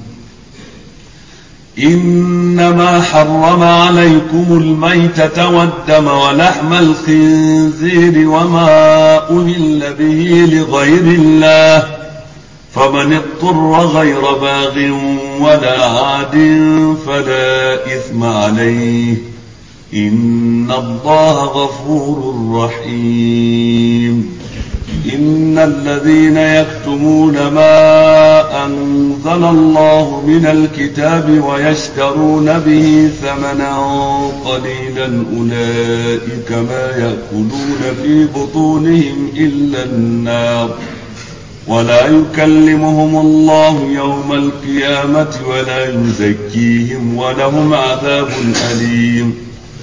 إنما حرم عليكم الميتة والدم ولحم الخنزير وما أهل به لغير الله فمن اضطر غير باغ ولا عاد فلا إثم عليه إن الله غفور رحيم إن الذين يكتمون ما أنزل الله من الكتاب ويشترون به ثمنا قليلا أولئك ما يأكلون في بطونهم إلا النار ولا يكلمهم الله يوم القيامة ولا يزكيهم ولهم عذاب أليم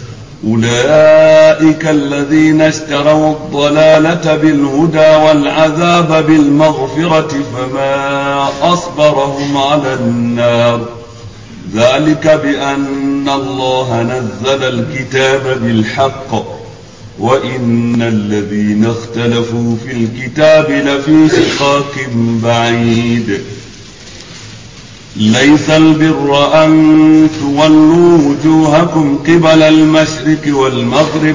أولئك الذين اشتروا الضلالة بالهدى والعذاب بالمغفرة فما أصبرهم على النار ذلك بأن الله نزل الكتاب بالحق وإن الذين اختلفوا في الكتاب لفي شقاق بعيد ليس البر أن تولوا وجوهكم قبل المشرق والمغرب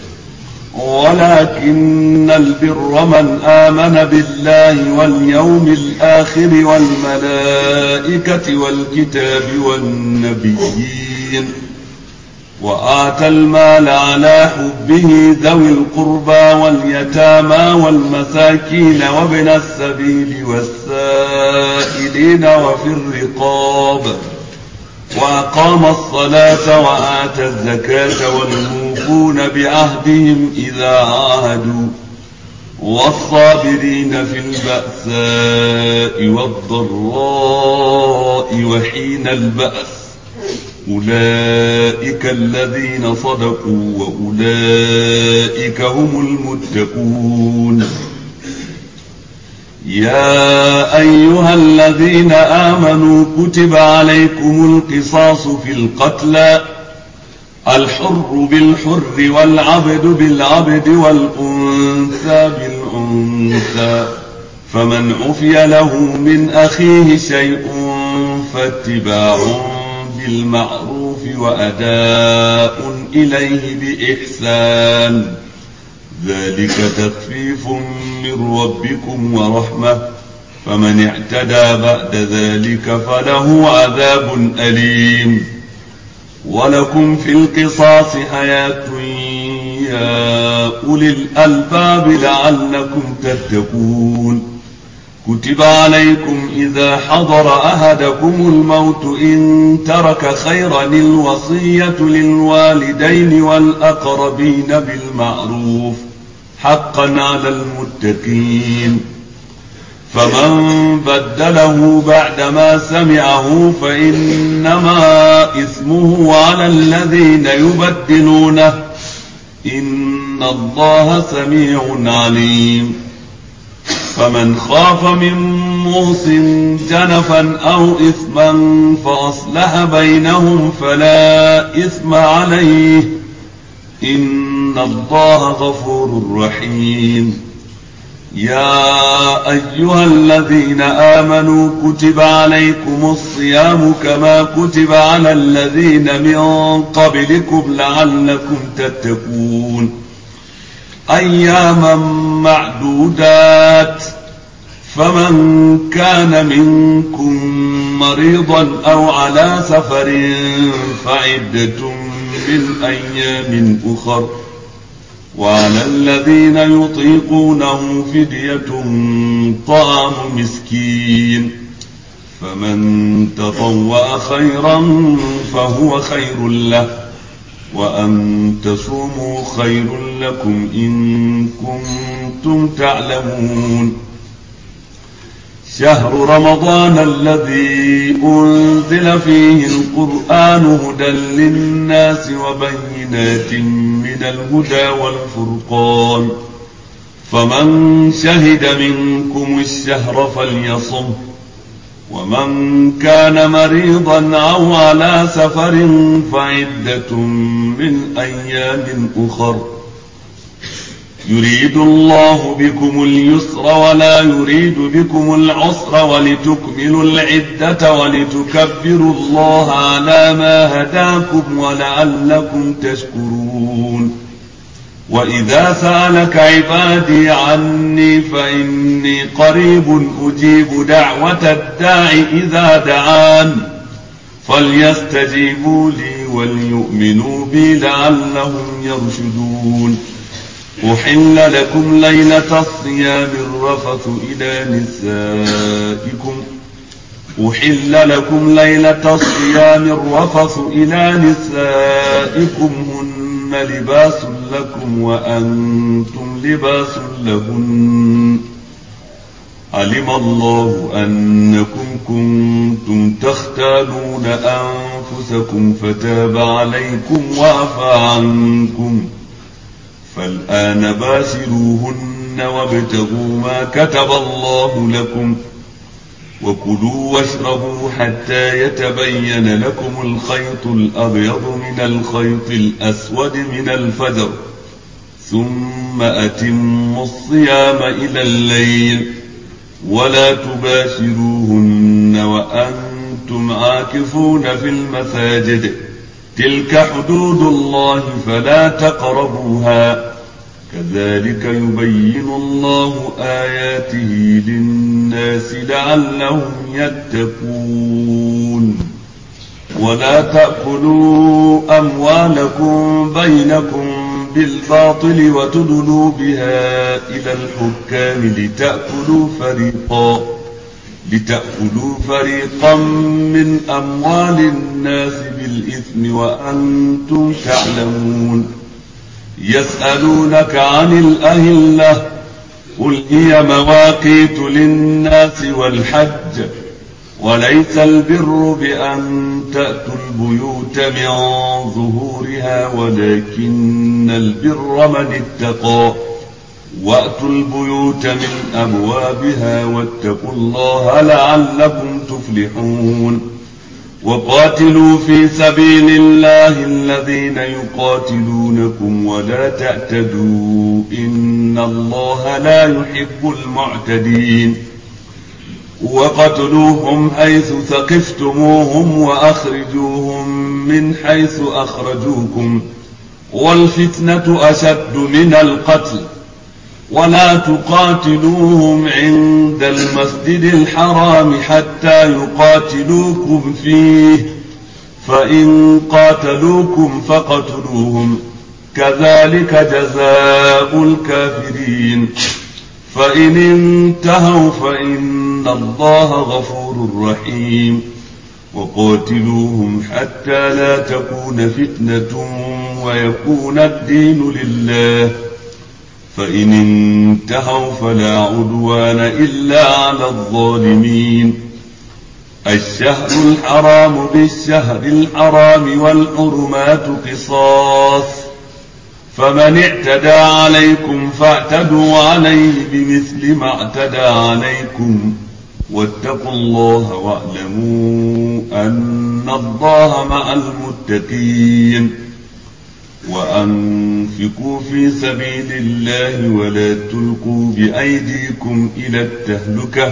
ولكن البر من آمن بالله واليوم الآخر والملائكة والكتاب والنبيين وآتى المال على حبه ذوي القربى واليتامى والمساكين وابن السبيل والسائلين وفي الرقاب وأقام الصلاة وآتى الزكاة والموفون بعهدهم إذا عاهدوا والصابرين في البأساء والضراء وحين البأس أولئك الذين صدقوا وأولئك هم المتقون يا أيها الذين آمنوا كتب عليكم القصاص في القتلى الحر بالحر والعبد بالعبد والأنثى بالأنثى فمن عفي له من أخيه شيء فاتباع بالمعروف وأداء إليه بإحسان ذلك تخفيف من ربكم ورحمة فمن اعتدى بعد ذلك فله عذاب أليم ولكم في القصاص حياة يا أولي الألباب لعلكم تتقون. كتب عليكم إذا حضر أحدكم الموت إن ترك خيرا الوصية للوالدين والأقربين بالمعروف حقا على المتقين. فمن بدله بعدما سمعه فإنما إثمه على الذين يبدلونه إن الله سميع عليم. فمن خاف من موص جنفا أو إثما فأصلح بينهم فلا إثم عليه إن الله غفور رحيم. يا أيها الذين آمنوا كتب عليكم الصيام كما كتب على الذين من قبلكم لعلكم تتقون. أياما معدودات فمن كان منكم مريضا أو على سفر فعدة من أيام أخر وعلى الذين يطيقونه فدية طعام مسكين فمن تطوع خيرا فهو خير له وأن تصوموا خير لكم إن كنتم تعلمون. شهر رمضان الذي أنزل فيه القرآن هدى للناس وبينات من الهدى والفرقان فمن شهد منكم الشهر فليصم ومن كان مريضا أو على سفر فعدة من أيام أخر يريد الله بكم اليسر ولا يريد بكم العسر ولتكملوا العدة ولتكبروا الله على ما هداكم ولعلكم تشكرون. وإذا سألك عبادي عني فإني قريب أجيب دعوة الداع إذا دعان فليستجيبوا لي وليؤمنوا بي لعلهم يرشدون. أحل لكم ليلة الصيام الرفث إلى نسائكم أحل لكم ليلة الصيام الرفث إلى نسائكم هن لباس لكم وأنتم لباس لهن علم الله أنكم كنتم تختانون أنفسكم فتاب عليكم وعفى عنكم فالآن باشروهن وابتغوا ما كتب الله لكم وكلوا واشربوا حتى يتبين لكم الخيط الأبيض من الخيط الأسود من الفجر ثم أتموا الصيام إلى الليل ولا تباشروهن وأنتم عاكفون في المساجد تلك حدود الله فلا تقربوها كذلك يبين الله آياته للناس لعلهم يتقون. ولا تأكلوا أموالكم بينكم بالباطل وتدلوا بها إلى الحكام لتأكلوا فريقا لتأكلوا فريقا من أموال الناس بالإثم وأنتم تعلمون. يسألونك عن الأهلة قل هي مواقيت للناس والحج وليس البر بأن تأتوا البيوت من ظهورها ولكن البر من اتقى وأتوا البيوت من أبوابها واتقوا الله لعلكم تفلحون. وقاتلوا في سبيل الله الذين يقاتلونكم ولا تعتدوا إن الله لا يحب المعتدين. وقتلوهم حيث ثقفتموهم وأخرجوهم من حيث أخرجوكم والفتنة أشد من القتل ولا تقاتلوهم عند المسجد الحرام حتى يقاتلوكم فيه فإن قاتلوكم فاقتلوهم كذلك جزاء الكافرين فإن انتهوا فإن الله غفور رحيم وقاتلوهم حتى لا تكون فتنة ويكون الدين لله فإن انتهوا فلا عدوان إلا على الظالمين الشهر الحرام بالشهر الحرام والحرمات قصاص فمن اعتدى عليكم فاعتدوا عليه بمثل ما اعتدى عليكم واتقوا الله واعلموا أن الله مع المتقين وأنفقوا في سبيل الله ولا تلقوا بأيديكم إلى التهلكة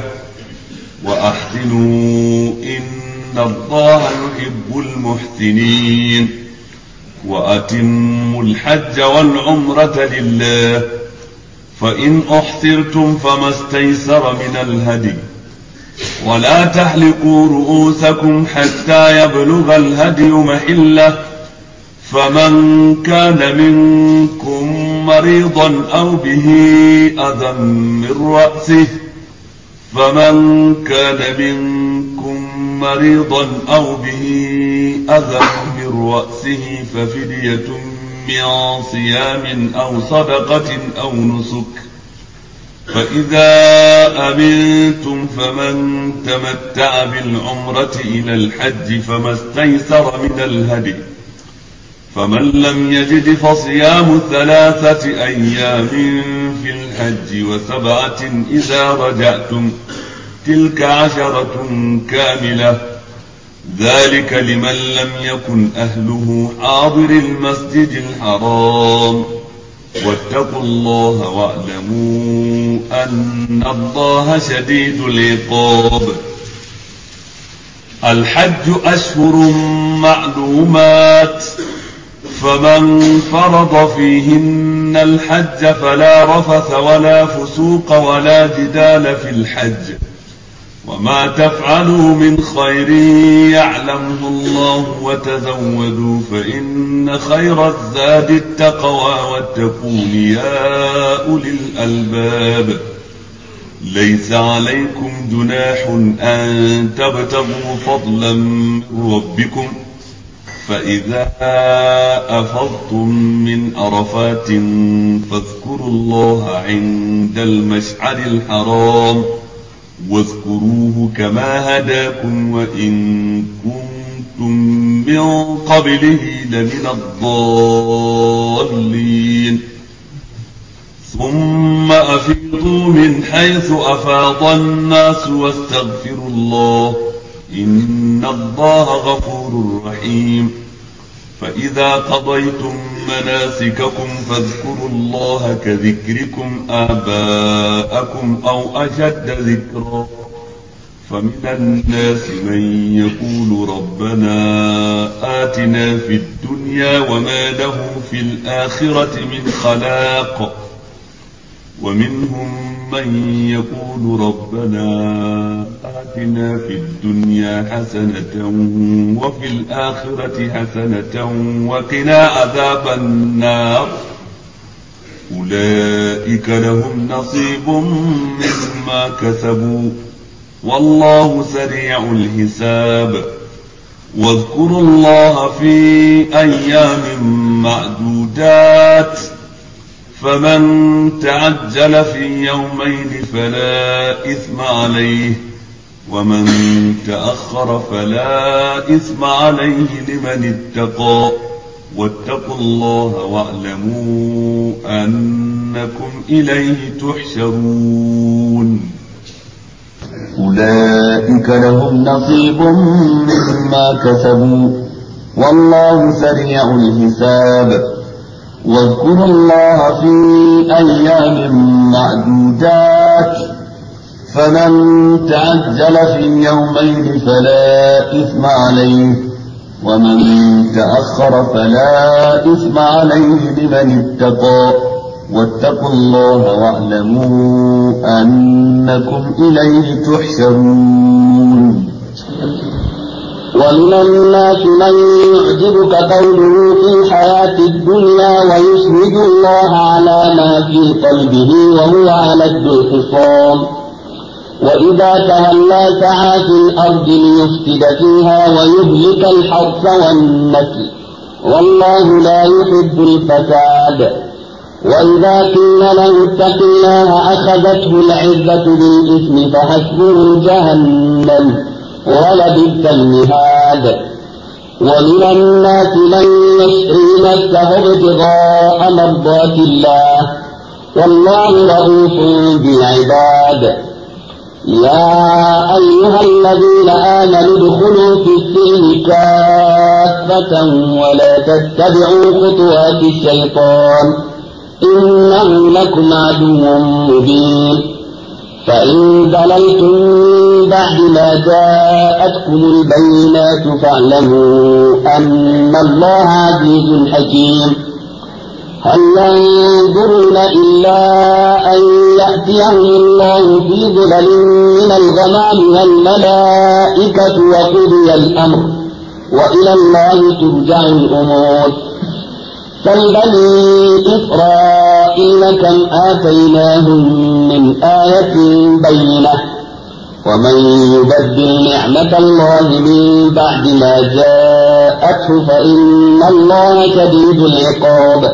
وأحسنوا إن الله يحب المحسنين وأتموا الحج والعمرة لله فإن أحصرتم فما استيسر من الهدي ولا تحلقوا رؤوسكم حتى يبلغ الهدي محله فمن كان منكم مريضا أو به أذى من رأسه فمن كان منكم مريضا أو به أذى من رأسه ففدية من صيام أو صدقة أو نسك فإذا أمنتم فمن تمتع بالعمرة إلى الحج فما استيسر من الهدي فمن لم يجد فصيام ثلاثة أيام في الحج وسبعة إذا رجعتم تلك عشرة كاملة ذلك لمن لم يكن أهله حاضر المسجد الحرام واتقوا الله واعلموا أن الله شديد العقاب الحج أشهر معلومات فمن فرض فيهن الحج فلا رفث ولا فسوق ولا جدال في الحج وما تفعلوا من خير يعلمه الله وتزودوا فإن خير الزاد التقوى واتقون يا أولي الألباب ليس عليكم جناح أن تبتغوا فضلا من ربكم فإذا أفضتم من عرفات فاذكروا الله عند المشعر الحرام واذكروه كما هداكم وإن كنتم من قبله لمن الضالين ثم أفيضوا من حيث أفاض الناس واستغفروا الله إن الله غفور رحيم فإذا قضيتم مناسككم فاذكروا الله كذكركم آباءكم أو أشد ذكرا فمن الناس من يقول ربنا آتنا في الدنيا وما له في الآخرة من خلاق ومنهم من يقول ربنا آتنا في الدنيا حسنة وفي الآخرة حسنة وقنا عذاب النار أولئك لهم نصيب مما كسبوا والله سريع الحساب واذكروا الله في أيام معدودات فمن تعجل في يومين فلا إثم عليه ومن تأخر فلا إثم عليه لمن اتقى واتقوا الله واعلموا أنكم إليه تحشرون أولئك لهم نصيب مما كسبوا والله سريع الحساب واذكروا الله في أيام معدودات فمن تعجل في يومين فلا إثم عليه ومن تأخر فلا إثم عليه لمن اتقى واتقوا الله واعلموا أنكم إليه تحشرون ومن الناس من يعجبك قوله في الحياة الدنيا ويشهد الله على ما في قلبه وهو ألد الخصام وإذا تولى سعى في الأرض ليفسد فيها ويهلك الحرث والنسل والله لا يحب الفساد وإذا قيل له اتق الله أخذته العزة بالإثم فحسبه جهنم ولبئس المهاد ومن الناس من يشري نفسه ابتغاء مرضات الله والله رؤوف بالعباد يا أيها الذين آمنوا ادخلوا في السلم كافة ولا تتبعوا خطوات الشيطان إنه لكم عدو مبين فإن ضللتم بعد ما جاءتكم البينات فاعلموا أن الله عزيز حكيم هل ينظرون إلا أن يأتيهم الله في ظلل من الغمام والملائكة وقضي الأمر وإلى الله ترجع الأمور فالبني إسرائيل كم آتيناهم من آية بينة ومن يبدل نعمة الله من بعد ما جاءته فإن الله شديد العقاب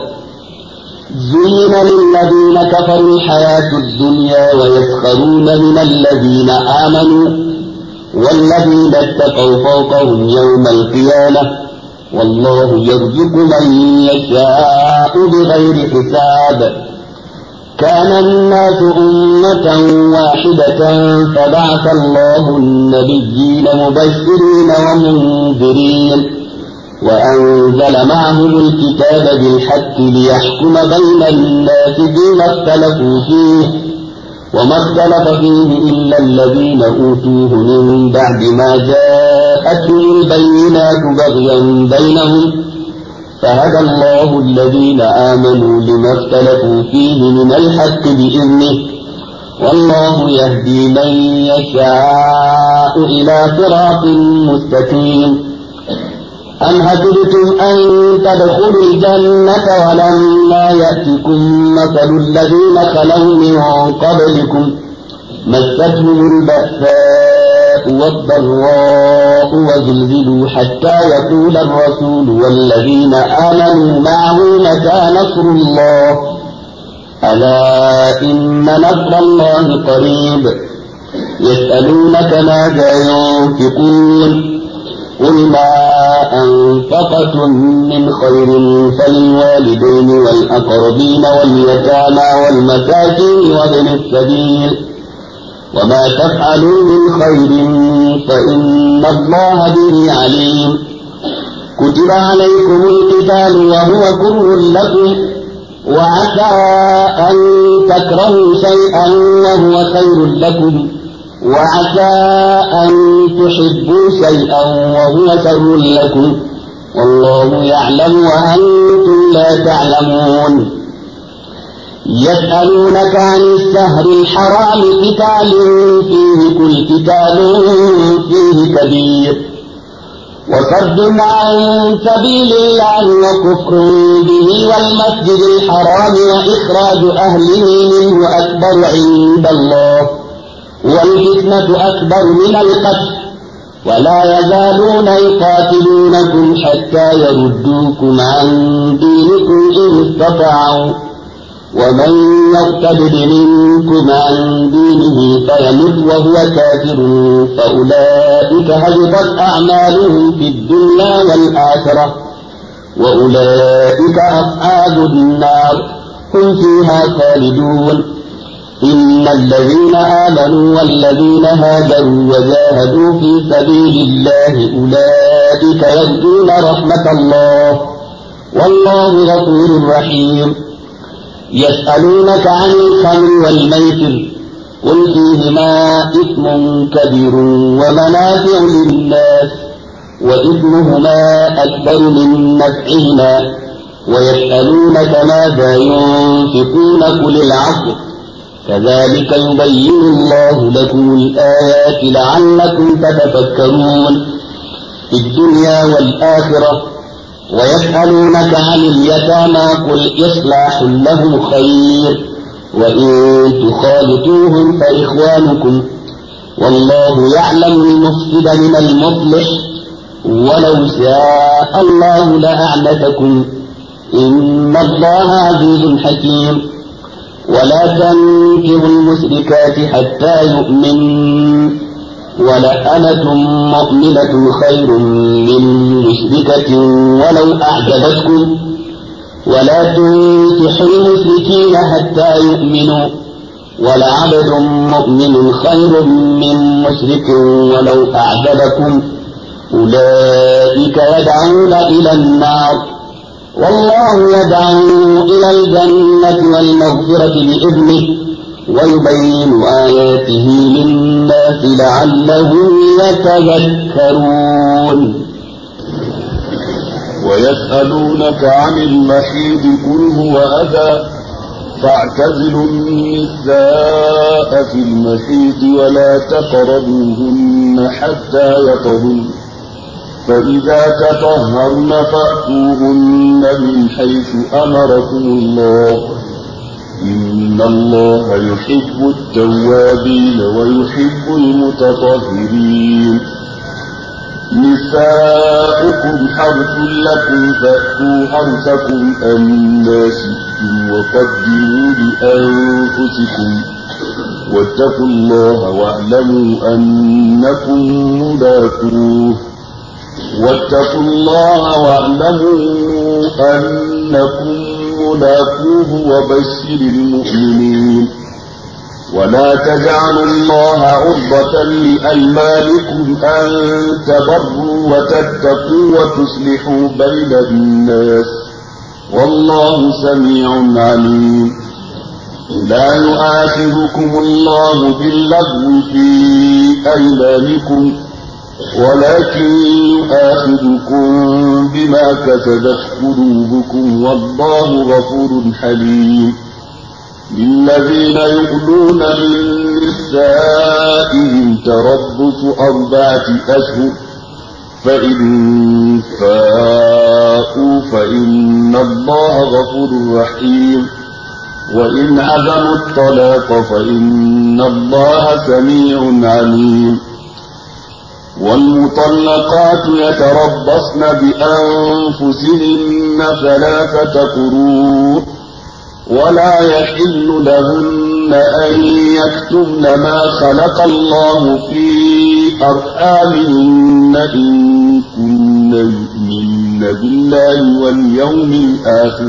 زين للذين كفروا الحياة الدنيا ويسخرون من الذين آمنوا والذين اتقوا فوقهم يوم القيامة والله يرزق من يشاء بغير حساب كان الناس أمة واحدة فبعث الله النبيين مبشرين ومنذرين وأنزل معهم الكتاب بالحق ليحكم بين الناس فيما اختلفوا فيه وما اختلف فيه إلا الذين أوتوه من بعد ما جاءتهم البينات بغيا بينهم فهدى الله الذين آمنوا لما اختلفوا فيه من الحق بإذنه والله يهدي من يشاء إلى صراط مستقيم أم حسبتم أن تدخلوا الجنة ولما يأتكم مثل الذين خلوا من قبلكم مستهم البأساء والضراء وزلزلوا حتى يقول الرسول والذين آمنوا معه متى نصر الله ألا إن نصر الله قريب يسألونك ماذا ينفقون قل ما أنفقتم من خير فللوالدين والأقربين واليتامى والمساكين وابن السبيل وما تفعلوا من خير فإن الله به عليم كتب عليكم القتال وهو كره لكم وعسى أن تكرهوا شيئا وهو خير لكم وعسى أن تحبوا شيئا وهو شر لكم والله يعلم وأنتم لا تعلمون يسألونك عن الشهر الحرام قتال فيه كل قتال فيه كبير وصد عن سبيل الله وكفر به والمسجد الحرام وإخراج أهله منه أكبر عند الله والفتنة أكبر من القتل ولا يزالون يقاتلونكم حتى يردوكم عن دينكم إن استطاعوا ومن يرتد منكم عن دينه فيمت وهو كافر فأولئك هبطت أعمالهم في الدنيا والآخرة وأولئك أصحاب النار هم فيها خالدون إن الذين آمنوا والذين هاجروا وجاهدوا في سبيل الله أولئك يرجون رحمة الله والله غفور رحيم يسألونك عن الخمر والميسر قل فيهما إثم كبير ومنافع للناس وإثمهما أكبر من نفعهما ويسألونك ماذا ينفقون قل العفو كذلك يبين الله لكم الآيات لعلكم تتفكرون في الدنيا والآخرة ويسألونك عن اليتامى قل إصلاح لهم خير وإن تخالطوهم فإخوانكم والله يعلم المفسد من المصلح ولو شاء الله لأعنتكم إن الله عزيز حكيم ولا تنكحوا المشركات حتى يؤمنوا ولأمة مؤمنة خير من مشركة ولو أعجبتكم ولا تنكحوا المشركين حتى يؤمنوا ولعبد مؤمن خير من مشرك ولو أعجبكم أولئك يدعون إلى النار والله يدعو إلى الجنة والمغفرة بإذنه ويبين آياته للناس لعلهم يتذكرون. ويسألونك عن المحيض قل هو أذى فاعتزلوا النساء في المحيض ولا تقربوهن حتى يطهرن فإذا تطهرن فأتوهن من حيث أمركم الله إن الله يحب التوابين ويحب المتطهرين. نساؤكم حرث لكم فأتوا حرثكم أنى شئتم وقدموا لأنفسكم واتقوا الله واعلموا أنكم ملاقوه واتقوا الله واعلموا أنكم ملاقوه وبشر المؤمنين. ولا تجعلوا الله عرضة لأيمانكم أن تبروا وتتقوا وتصلحوا بين الناس والله سميع عليم. لا يؤاخذكم الله باللغو في أيمانكم ولكن يؤاخذكم بما كسبت قلوبكم والله غفور حليم. للذين يؤلون من نسائهم تربص أربعة أشهر فإن فاءوا فإن الله غفور رحيم وإن عزموا الطلاق فإن الله سميع عليم. والمطلقات يتربصن بأنفسهن ثلاثة قروء ولا يحل لهن أن يكتمن ما خلق الله في أرحامهن إن كن يؤمن بالله واليوم الآخر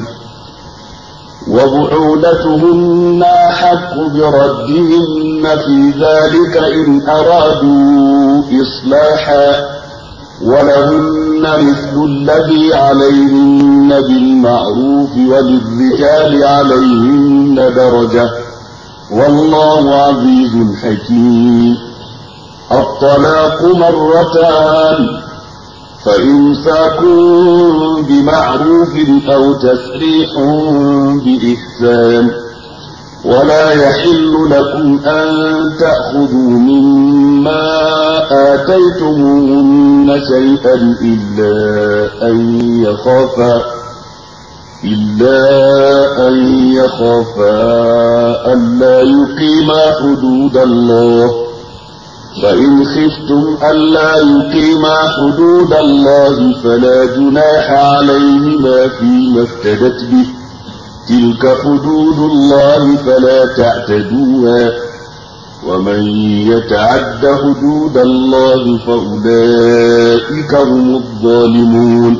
وبعولتهن أحق بردهن في ذلك إن أرادوا إصلاحا ولهن مثل الذي عليهن بالمعروف وللرجال عليهن درجة والله عزيز حكيم. الطلاق مرتان فإمساك بمعروف أو تسريح بإحسان ولا يحل لكم أن تأخذوا مما آتيتموهن شيئا إلا أن يخافا إلا أن يخافا ألا يقيما حدود الله فإن خفتم ألا يقيما حدود الله فلا جناح عليهما فيما افتدت به تلك حدود الله فلا تعتدوها ومن يتعد حدود الله فأولئك هم الظالمون.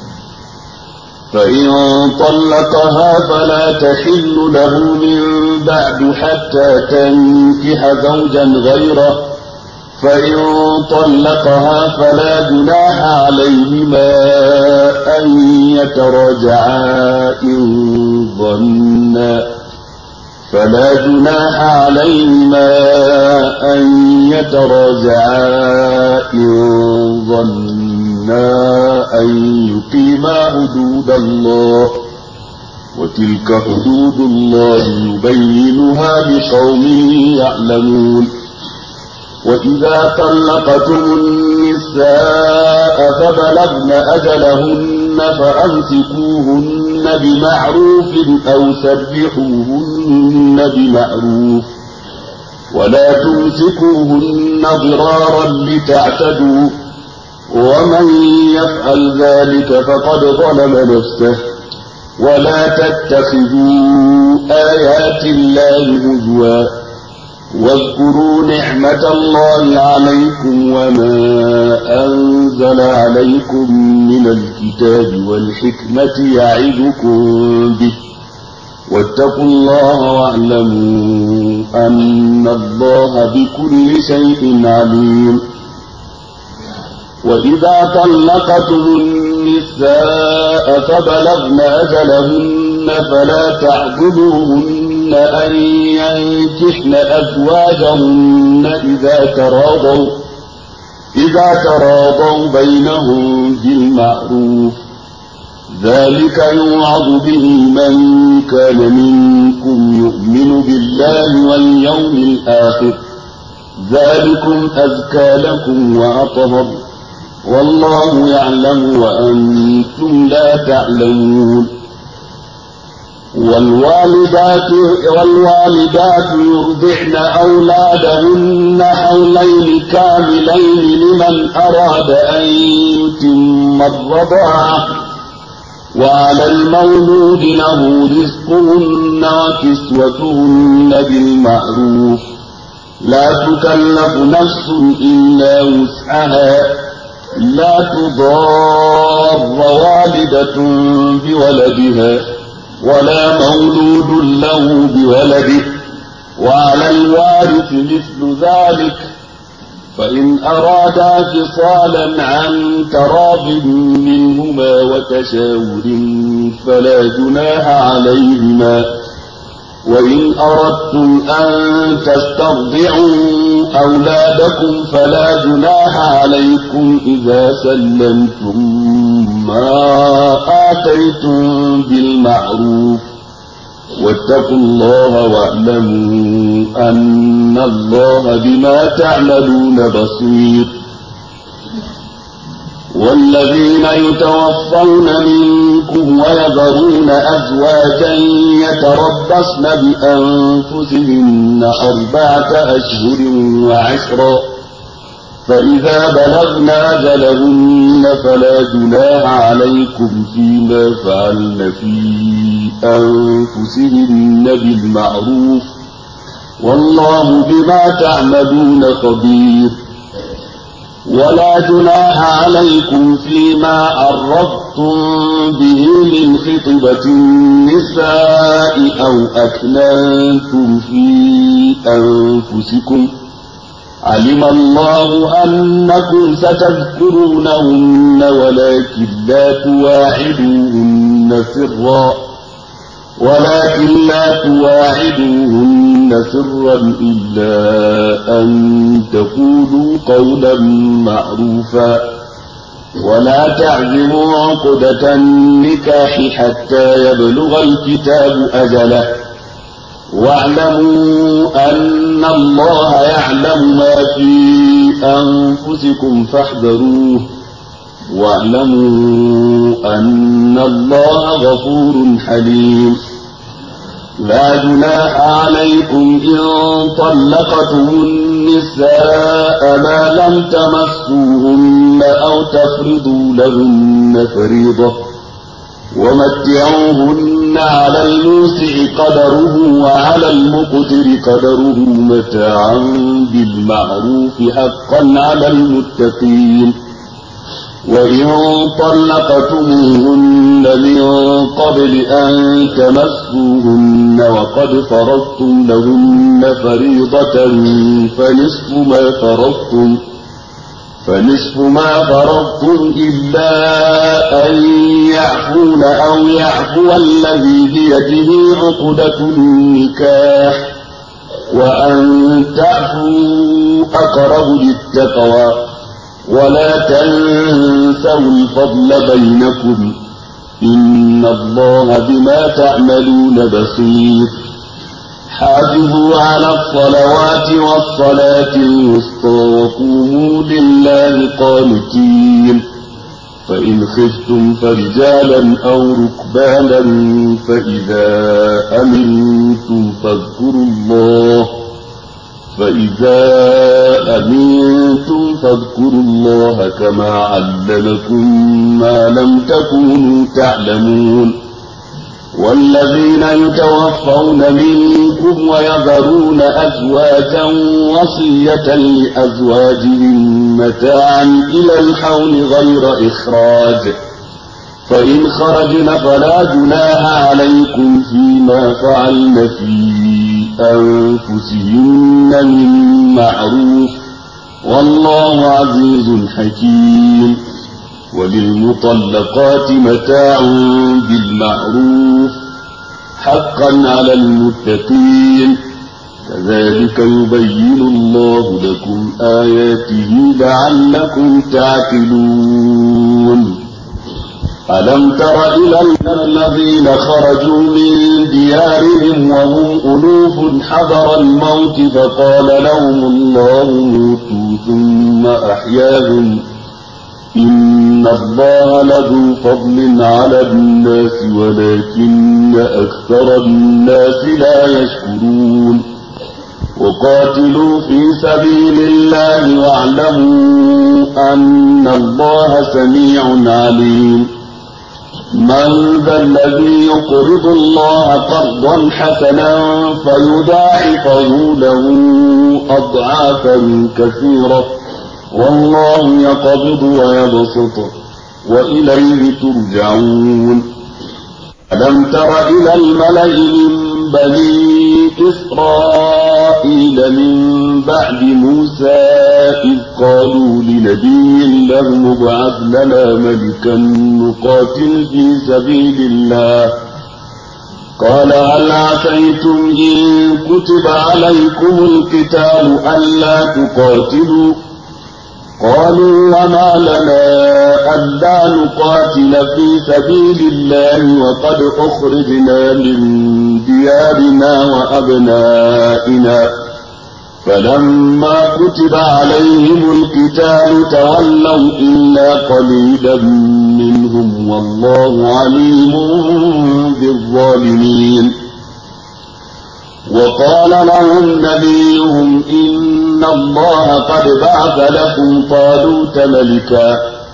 فإن طلقها فلا تحل له من بعد حتى تنكح زوجا غيره فإن طلقها فلا جناح عليهما أن يتراجعا إن ظنا فلا جناح عليهما أن يتراجعا إن ظنا أن يقيما حدود الله وتلك حدود الله يبينها لقوم يعلمون. وإذا طلقتم النساء فبلغن أجلهن فأمسكوهن بمعروف أو سرحوهن بمعروف ولا تمسكوهن ضرارا لتعتدوا ومن يفعل ذلك فقد ظلم نفسه ولا تتخذوا آيات الله هزوا واذكروا نعمة الله عليكم وما أنزل عليكم من الكتاب والحكمة يعظكم به واتقوا الله واعلموا أن الله بكل شيء عليم. وإذا طلقتم النساء فبلغن أجلهن فلا تعضلوهن أن ينكحن أزواجهن إذا تراضوا إذا تراضوا بينهم بالمعروف ذلك يوعظ به من كان منكم يؤمن بالله واليوم الآخر ذلكم أزكى لكم وأطهر والله يعلم وأنتم لا تعلمون. والوالدات والوالدات يرضعن أولادهن حولين كاملين لمن أراد أن يتم الرضاعة وعلى المولود له رزقهن وكسوتهن بالمعروف لا تكلف نفس إلا وسعها لا تضار والدة بولدها ولا مولود له بولده وعلى الوارث مثل ذلك فإن أرادا فصالا عن تراض منهما وتشاور فلا جناح عليهما وإن أردتم أن تسترضعوا أولادكم فلا جناح عليكم إذا سلمتم ما آتيتم بالمعروف واتقوا الله واعلموا أن الله بما تعملون بصير. والذين يتوفون منكم ويذرون أزواجا يتربصن بأنفسهن أربعة أشهر وعشرا فإذا بلغن أجلهن فلا جناح عليكم فيما فعلن في أنفسهن بالمعروف والله بما تعملون خبير. ولا جناح عليكم فيما عرضتم به من خطبة النساء أو أكننتم في أنفسكم علم الله أنكم ستذكرونهن ولكن لا تواعدوهن سرا ولكن لا تواعدوهن سرا إلا أن تقولوا قولا معروفا ولا تعزموا عقدة النكاح حتى يبلغ الكتاب أجله واعلموا أن الله يعلم ما في أنفسكم فاحذروه واعلموا أن الله غفور حليم. لا جناح عليكم إن طلقتم النساء ما لم تمسوهن أو تفرضوا لهن فريضة ومتعوهن على الموسع قدره وعلى المقتر قدره متاعا بالمعروف حقا على المتقين. وإن طلقتموهن من قبل أن تمسوهن وقد فرضتم لهن فريضة فنصف ما فرضتم فنصف ما فرضتم إلا أن يعفون أو يعفو الذي بيده عقدة النكاح وأن تعفوا أقرب للتقوى ولا تنسوا الفضل بينكم إن الله بما تعملون بصير. حافظوا على الصلوات والصلاة الوسطى وقوموا لله قانتين. فإن خفتم فرجالا أو ركبانا فإذا أمنتم فاذكروا الله فإذا أمنتم فاذكروا الله كما علمكم ما لم تكونوا تعلمون والذين يتوفون منكم ويذرون أزواجا وصية لأزواجهم متاعا إلى الحول غير إخراج فإن خرجن فلا جناح عليكم فيما فعلن في أنفسهن من معروف والله عزيز حكيم وللمطلقات متاع بالمعروف حقا على المتقين كذلك يبين الله لكم آياته لعلكم تعقلون ألم تر إلى الذين خرجوا من ديارهم وهم ألوف حذر الموت فقال لهم الله موتوا ثم أحياهم إن الله لذو فضل على الناس ولكن أكثر الناس لا يشكرون وقاتلوا في سبيل الله واعلموا أن الله سميع عليم من ذا الذي يقرض الله قرضا حسنا فيضاعفه له أضعافا كثيرة والله يقبض ويبسط وإليه ترجعون ألم تر إلى الملأ من بني إسرائيل من بعد موسى إذ قالوا لنبي له ابعث لنا ملكا نقاتل في سبيل الله قال هل عسيتم إن كتب عليكم القتال ألا تقاتلوا قالوا وما لنا ألا نقاتل في سبيل الله وقد أخرجنا من ديارنا وأبنائنا فلما كتب عليهم القتال تولوا إلا قليلا منهم والله عليم بالظالمين وقال لهم نبيهم إن الله قد بعث لكم طالوت ملكا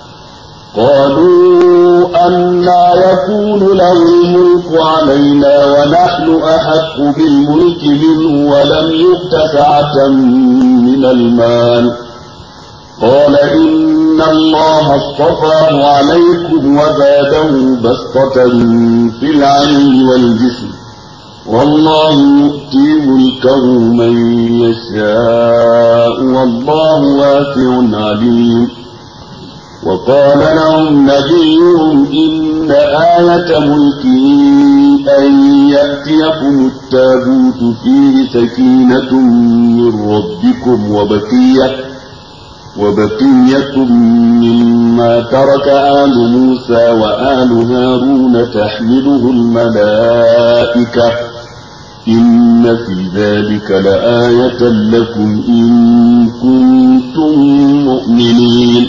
قالوا أنى يكون له الملك علينا ونحن أحق بالملك منه ولم يؤت سعة من المال قال إن الله اصطفاه عليكم وزاده بسطة في العلم والجسم والله يؤتي ملكه من يشاء والله واسع عليم وقال لهم نبيهم إن آية ملكه أن يأتيكم التابوت فيه سكينة من ربكم وبقية وبقية مما ترك آل موسى وآل هارون تحمله الملائكة إن في ذلك لآية لكم إن كنتم مؤمنين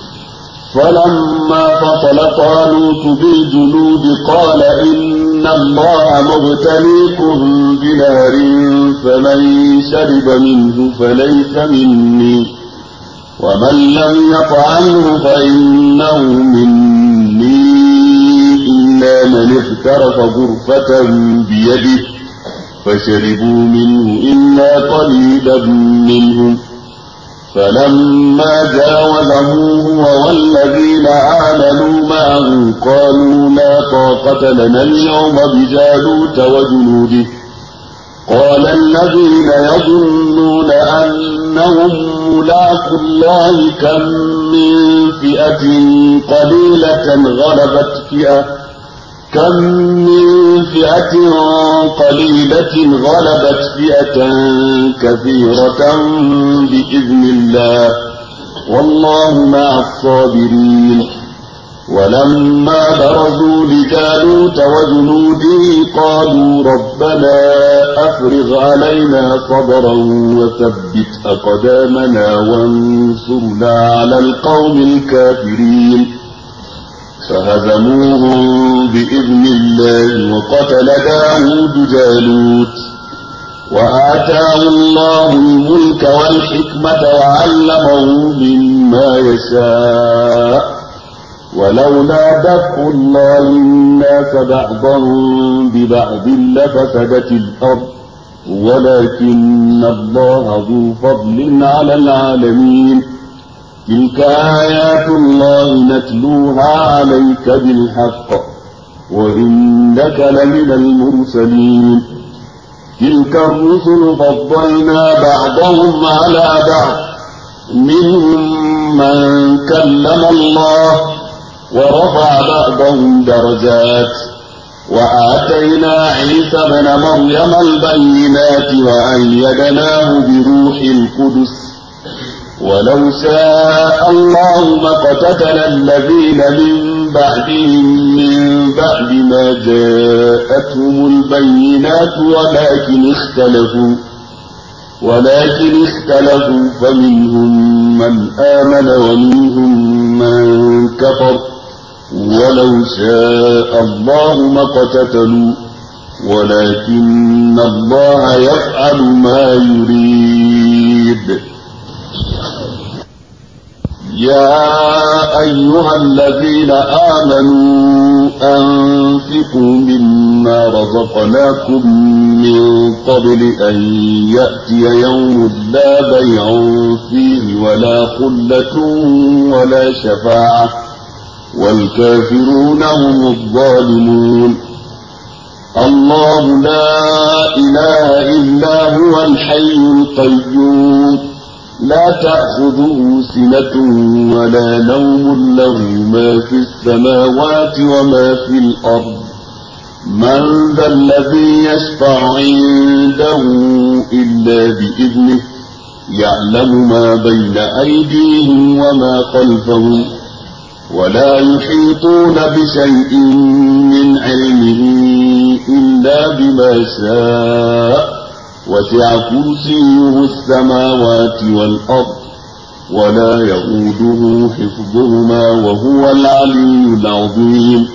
فلما فصل طالوت بالجنود قال إن الله مبتليكم بنار فمن شرب منه فليس مني ومن لم يطعمه فإنه مني إلا من اغترف غرفة بيده فشربوا منه إلا قليلا منهم فلما جاوزه هو والذين آمنوا معه قالوا لا طاقة لنا اليوم بجالوت وجنوده قال الذين يظنون أنهم ملاقو الله كم من فئة قليلة غلبت فئة كم من فئة قليلة غلبت فئة كثيرة بإذن الله والله مع الصابرين ولما برزوا لجالوت وجنوده قالوا ربنا أفرغ علينا صبرا وثبت أقدامنا وانصرنا على القوم الكافرين فهزموهم بإذن الله وقتل داود جالوت وآتاه الله الملك والحكمة وعلمه مما يشاء ولولا دفع الله الناس بعضهم ببعض لفسدت الأرض ولكن الله ذو فضل على العالمين تلك آيات الله نتلوها عليك بالحق وإنك لمن المرسلين تلك الرسل فضلنا بعضهم على بعض منهم من كلم الله ورفع بعضهم درجات وآتينا عيسى ابن مريم البينات وأيدناه بروح القدس ولو شاء الله ما اقتتل الذين من بعدهم من بعد ما جاءتهم البينات ولكن اختلفوا ولكن اختلفوا فمنهم من آمن ومنهم من كفر ولو شاء الله ما اقتتلوا ولكن الله يفعل ما يريد يا أيها الذين آمنوا أنفقوا مما رزقناكم من قبل أن يأتي يوم لا بيع فيه ولا خلة ولا شفاعة والكافرون هم الظالمون الله لا إله إلا هو الحي القيوم لا تأخذه سنة ولا نوم له ما في السماوات وما في الأرض من ذا الذي يشفع عنده إلا بإذنه يعلم ما بين أيديهم وما خلفهم ولا يحيطون بشيء من علمه إلا بما شاء وسع كرسيه السماوات والأرض ولا يؤوده حفظهما وهو العلي العظيم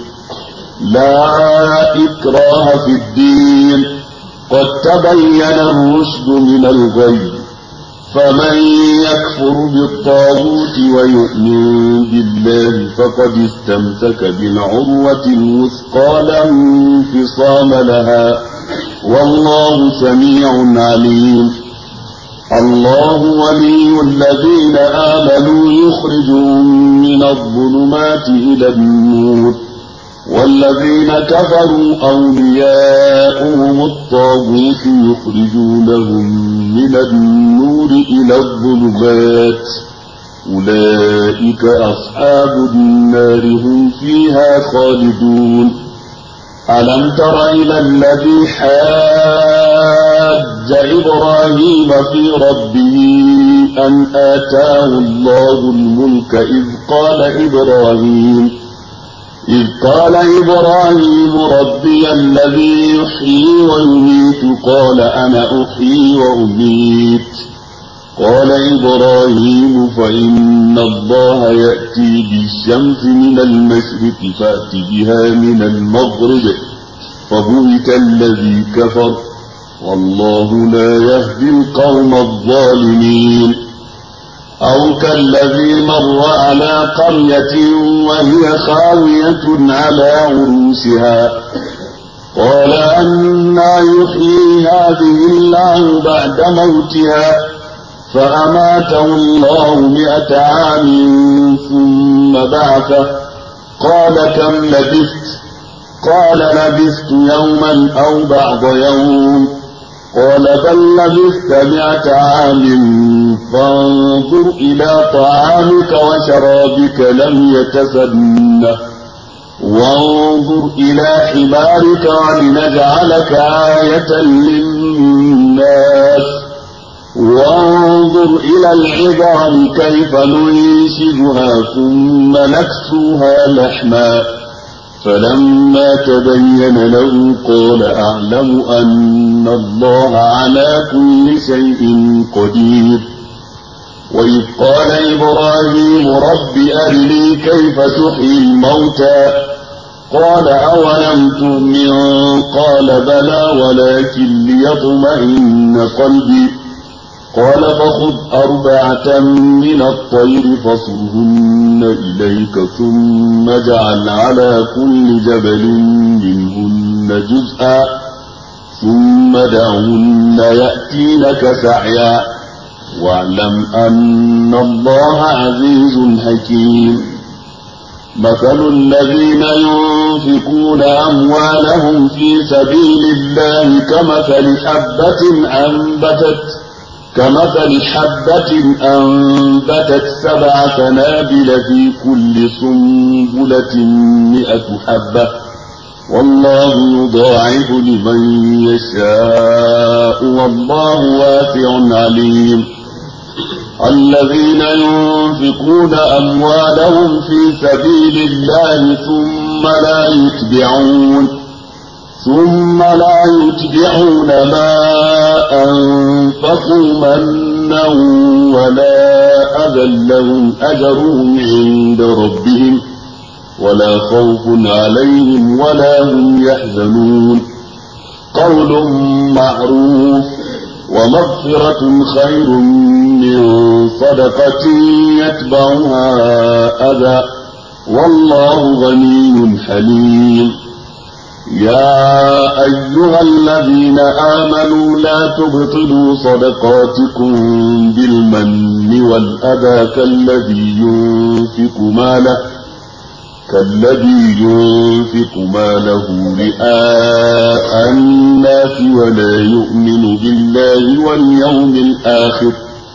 لا إكراه في الدين قد تبين الرشد من الغي فمن يكفر بالطاغوت ويؤمن بالله فقد استمسك بالعروة الوثقى لا انفصام لها والله سميع عليم الله ولي الذين آمنوا يخرجهم من الظلمات إلى النور والذين كفروا أولياؤهم الطاغوت يخرجونهم من النور إلى الظلمات أولئك أصحاب النار هم فيها خالدون ألم تر إلى الذي حاج إبراهيم في ربه أن آتاه الله الملك إذ قال إبراهيم إذ قال إبراهيم ربي الذي يحيي ويميت قال أنا أحيي وأميت قال إبراهيم فإن الله يأتي بالشمس من المشرق فأت بها من المغرب فبهت الذي كفر والله لا يهدي القوم الظالمين أو كالذي مر على قرية وهي خاوية على عروشها قال أنى يحيي هذه الله بعد موتها فأماته الله مئة عام ثم بعثه قال كم لبثت قال لبثت يوما أو بعض يوم قال بل لبثت مئة عام فانظر إلى طعامك وشرابك لم يتسنه وانظر إلى حمارك ولنجعلك آية للناس وانظر إلى العظام كيف ننشزها ثم نكسوها لحما فلما تبين له قال أعلم أن الله على كل شيء قدير وإذ قال إبراهيم رب أرني كيف تحيي الموتى قال أولم تؤمن قال بلى ولكن ليطمئن قلبي قال فخذ أربعة من الطير فصرهن إليك ثم اجعل على كل جبل منهن جزءا ثم دعهن يأتينك سعيا واعلم أن الله عزيز حكيم مثل الذين ينفقون أموالهم في سبيل الله كمثل حبة أنبتت كمثل حبة أنبتت سبع سنابل في كل سنبلة مئة حبة والله يضاعف لمن يشاء والله واسع عليم الذين ينفقون أموالهم في سبيل الله ثم لا يتبعون ثم لا يتبعون ما أنفقوا منا ولا أذى لهم أجرهم عند ربهم ولا خوف عليهم ولا هم يحزنون قول معروف ومغفرة خير من صدقة يتبعها أذى والله غني حليم يا أيها الذين آمنوا لا تبطلوا صدقاتكم بالمن والأذى كالذي ينفق ماله كالذي ينفق ماله رئاء الناس ولا يؤمن بالله واليوم الآخر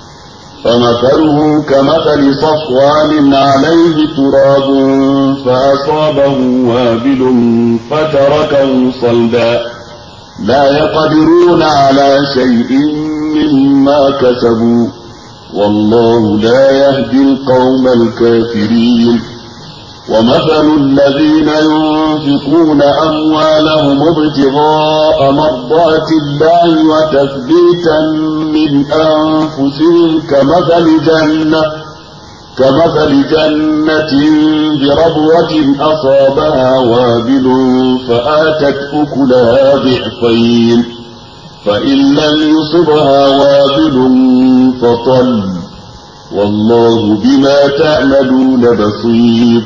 فمثله كمثل صفوان عليه تراب فأصابه وابل فتركه صلدا لا يقدرون على شيء مما كسبوا والله لا يهدي القوم الكافرين ومثل الذين ينفقون أموالهم ابتغاء مرضات الله وتثبيتا من أنفسهم كمثل جنة كمثل جنة بربوة أصابها وابل فآتت أكلها ضعفين فإن لم يصبها وابل فطل والله بما تعملون بصير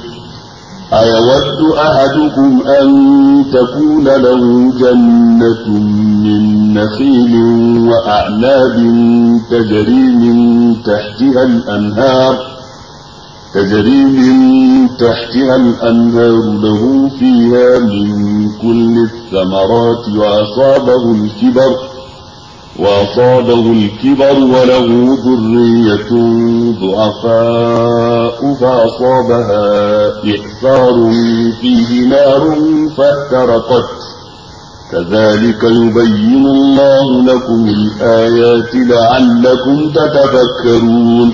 أيود أحدكم أن تكون له جنة من نخيل وأعناب تجري من تحتها الأنهار تجري من تحتها الأنهار له فيها من كل الثمرات وأصابه الكبر وأصابه الكبر وله ذرية ضعفاء فأصابها إعصار فيه نار فاحترقت كذلك يبين الله لكم الآيات لعلكم تتفكرون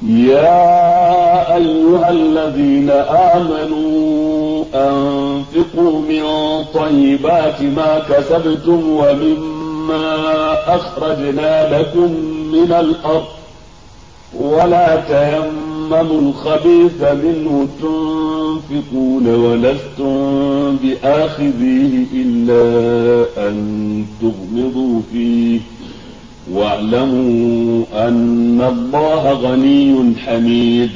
يا أيها الذين آمنوا أنفقوا من طيبات ما كسبتم ومما أخرجنا لكم من الأرض ولا تيمموا الخبيث منه تنفقون ولستم بآخذيه إلا أن تغمضوا فيه واعلموا أن الله غني حميد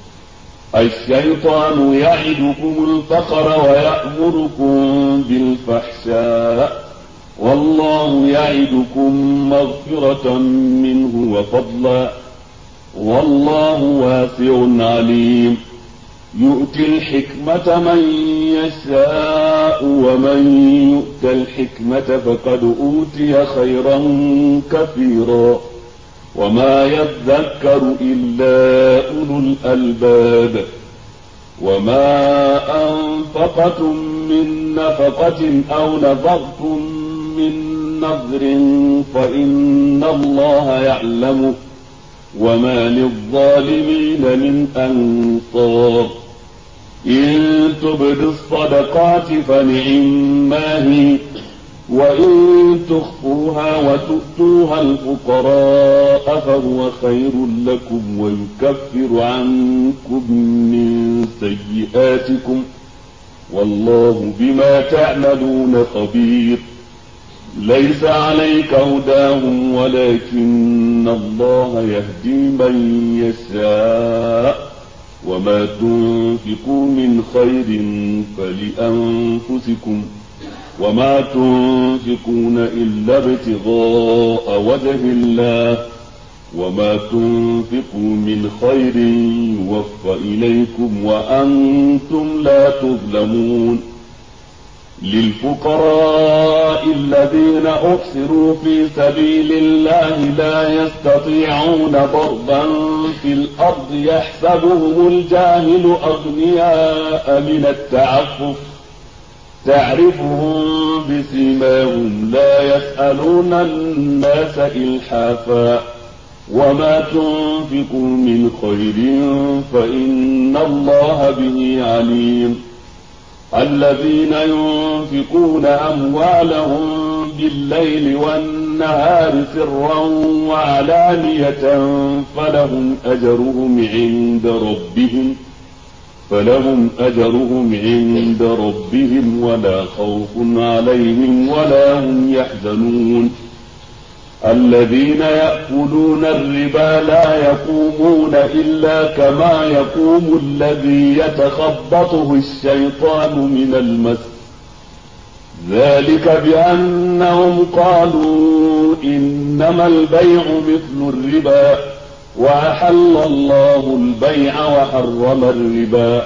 الشيطان يعدكم الفقر ويأمركم بالفحشاء والله يعدكم مغفرة منه وفضلا والله واسع عليم يؤتي الحكمة من يشاء ومن يؤت الحكمة فقد أوتي خيرا كثيرا وما يذكر إلا أولو الألباب وما أنفقتم من نفقة أو نفقتم من نذر فإن الله يعلمه وما للظالمين من أنصار إن تبدوا الصدقات فنعما هي وإن تخفوها وتؤتوها الفقراء فهو خير لكم ويكفر عنكم من سيئاتكم والله بما تعملون خبير. ليس عليك هداهم ولكن الله يهدي من يشاء وما تنفقوا من خير فلأنفسكم وما تنفقون إلا ابتغاء وجه الله وما تنفقوا من خير يوفى إليكم وأنتم لا تظلمون. للفقراء الذين أحصروا في سبيل الله لا يستطيعون ضربا في الأرض يحسبهم الجاهل أغنياء من التعفف تعرفهم بسيماهم لا يسألون الناس إلحافا وما تنفقوا من خير فإن الله به عليم. الذين ينفقون أموالهم بالليل والنهار سرا وعلانية فلهم أجرهم عند ربهم فلهم أجرهم عند ربهم ولا خوف عليهم ولا هم يحزنون. الذين يأكلون الربا لا يقومون إلا كما يقوم الذي يتخبطه الشيطان من المس ذلك بأنهم قالوا إنما البيع مثل الربا وأحل الله البيع وحرم الربا.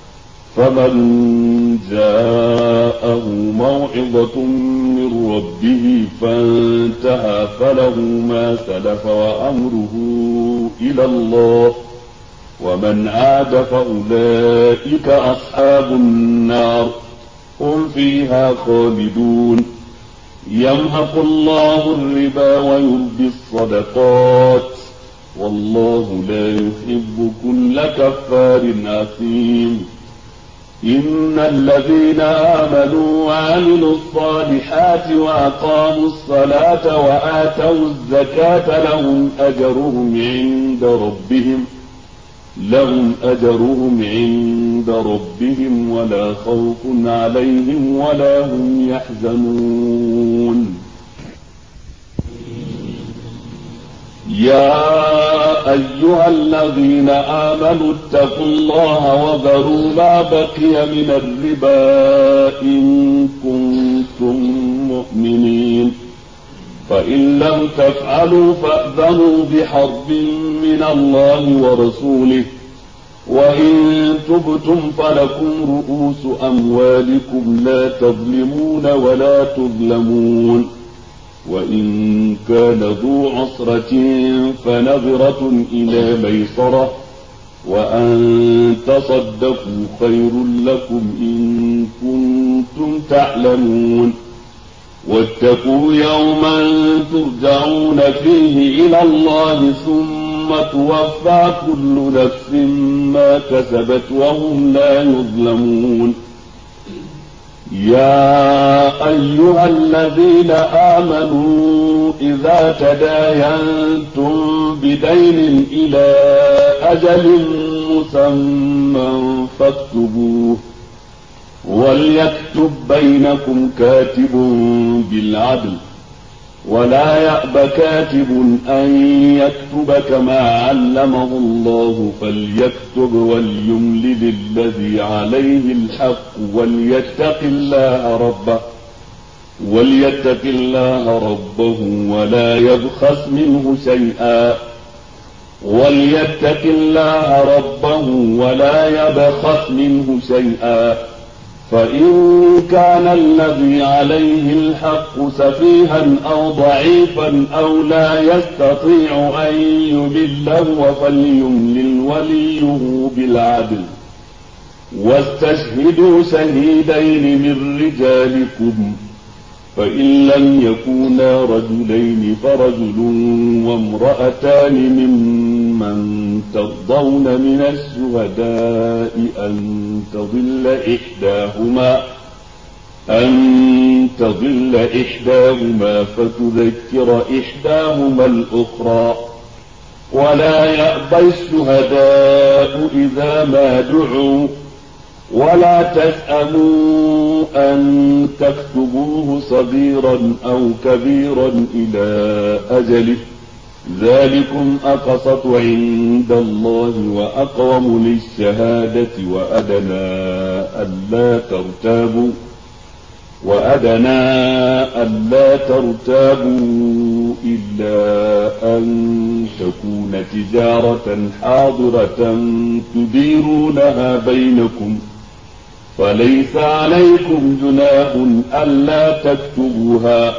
فمن جاءه موعظة من ربه فانتهى فله ما سلف وأمره إلى الله ومن عاد فأولئك أصحاب النار هم فيها خالدون. يمحق الله الربا ويربي الصدقات والله لا يحب كل كفار أثيم. إن الذين آمنوا وعملوا الصالحات وأقاموا الصلاة وآتوا الزكاة لهم أجرهم عند ربهم لهم أجرهم عند ربهم ولا خوف عليهم ولا هم يحزنون. يا أيها الذين آمنوا اتقوا الله وذروا ما بقي من الربا إن كنتم مؤمنين فإن لم تفعلوا فأذنوا بحرب من الله ورسوله وإن تبتم فلكم رؤوس أموالكم لا تظلمون ولا تظلمون. وإن كان ذو عسرة فنظرة إلى ميسرة وأن تصدقوا خير لكم إن كنتم تعلمون. واتقوا يوما ترجعون فيه إلى الله ثم توفى كل نفس ما كسبت وهم لا يظلمون. يا أيها الذين آمنوا إذا تداينتم بدين إلى أجل مسمى فاكتبوه وليكتب بينكم كاتب بالعدل ولا يأب كاتب أن يكتب كما علمه الله فليكتب وليملل الذي عليه الحق وليتق الله ربه وليتق الله ربه ولا يبخس منه شيئا وليتق الله ربه ولا يبخس منه شيئا فإن كان الذي عليه الحق سفيها أو ضعيفا أو لا يستطيع أن يمله فليملل وليه بالعدل واستشهدوا شهيدين من رجالكم فإن لم يكونا رجلين فرجل وامرأتان ممن ترضون من الشهداء أن تضل إحداهما أن تضل إحداهما فتذكر إحداهما الأخرى ولا يأبى الشهداء إذا ما دعوا ولا تسأموا أن تكتبوه صغيرا أو كبيرا إلى أجله ذلكم أقسط عند الله وأقوم للشهادة وأدنى ألا ترتابوا وأدنى ألا ترتابوا إلا أن تكون تجارة حاضرة تديرونها بينكم فليس عليكم جناح ألا تكتبوها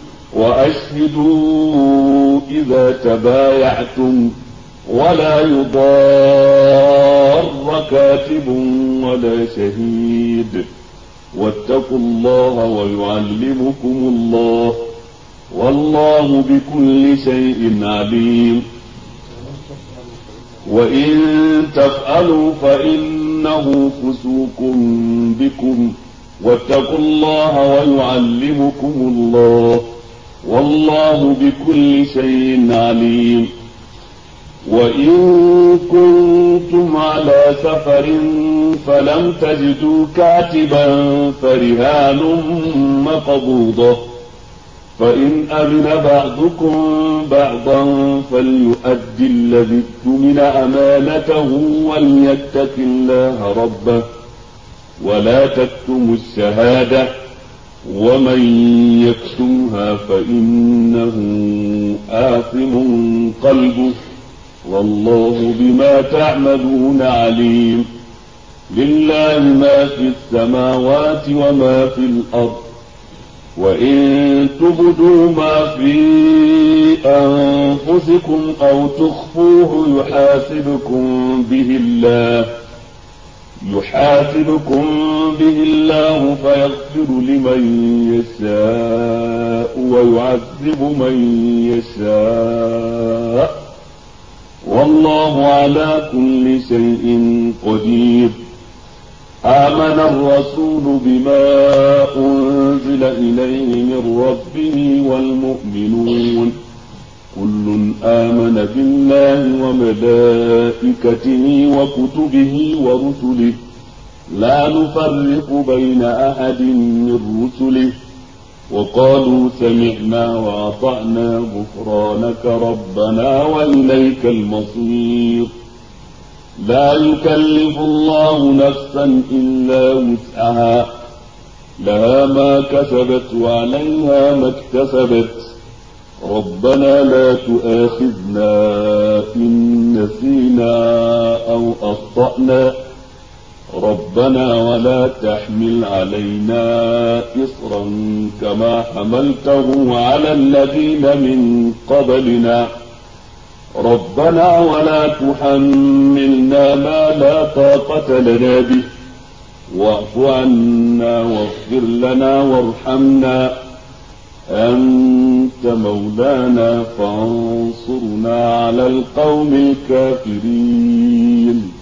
وأشهدوا إذا تبايعتم ولا يضار كاتب ولا شهيد واتقوا الله ويعلمكم الله والله بكل شيء عليم وإن تفعلوا فإنه فسوق بكم واتقوا الله ويعلمكم الله والله بكل شيء عليم وإن كنتم على سفر فلم تجدوا كاتبا فرهان مقبوضة فإن أمن بعضكم بعضا فليؤدي الذي اؤتمن أمانته وليتق الله ربه ولا تكتموا الشهادة ومن يكتمها فإنه آثم قلبه والله بما تعملون عليم لله ما في السماوات وما في الأرض وإن تبدوا ما في أنفسكم أو تخفوه يحاسبكم به الله يحاسبكم به الله فيغفر لمن يشاء ويعذب من يشاء والله على كل شيء قدير آمن الرسول بما أنزل إليه من ربه والمؤمنون كل آمن بالله وملائكته وكتبه ورسله لا نفرق بين أحد من رسله وقالوا سمعنا وأطعنا غفرانك ربنا وإليك المصير لا يكلف الله نفسا إلا وسعها لها ما كسبت وعليها ما اكتسبت ربنا لا تؤاخذنا إن نسينا أو أخطأنا ربنا ولا تحمل علينا إصرا كما حملته على الذين من قبلنا ربنا ولا تحملنا ما لا طاقة لنا به واعف عنا واغفر لنا وارحمنا أنت مولانا فانصرنا على القوم الكافرين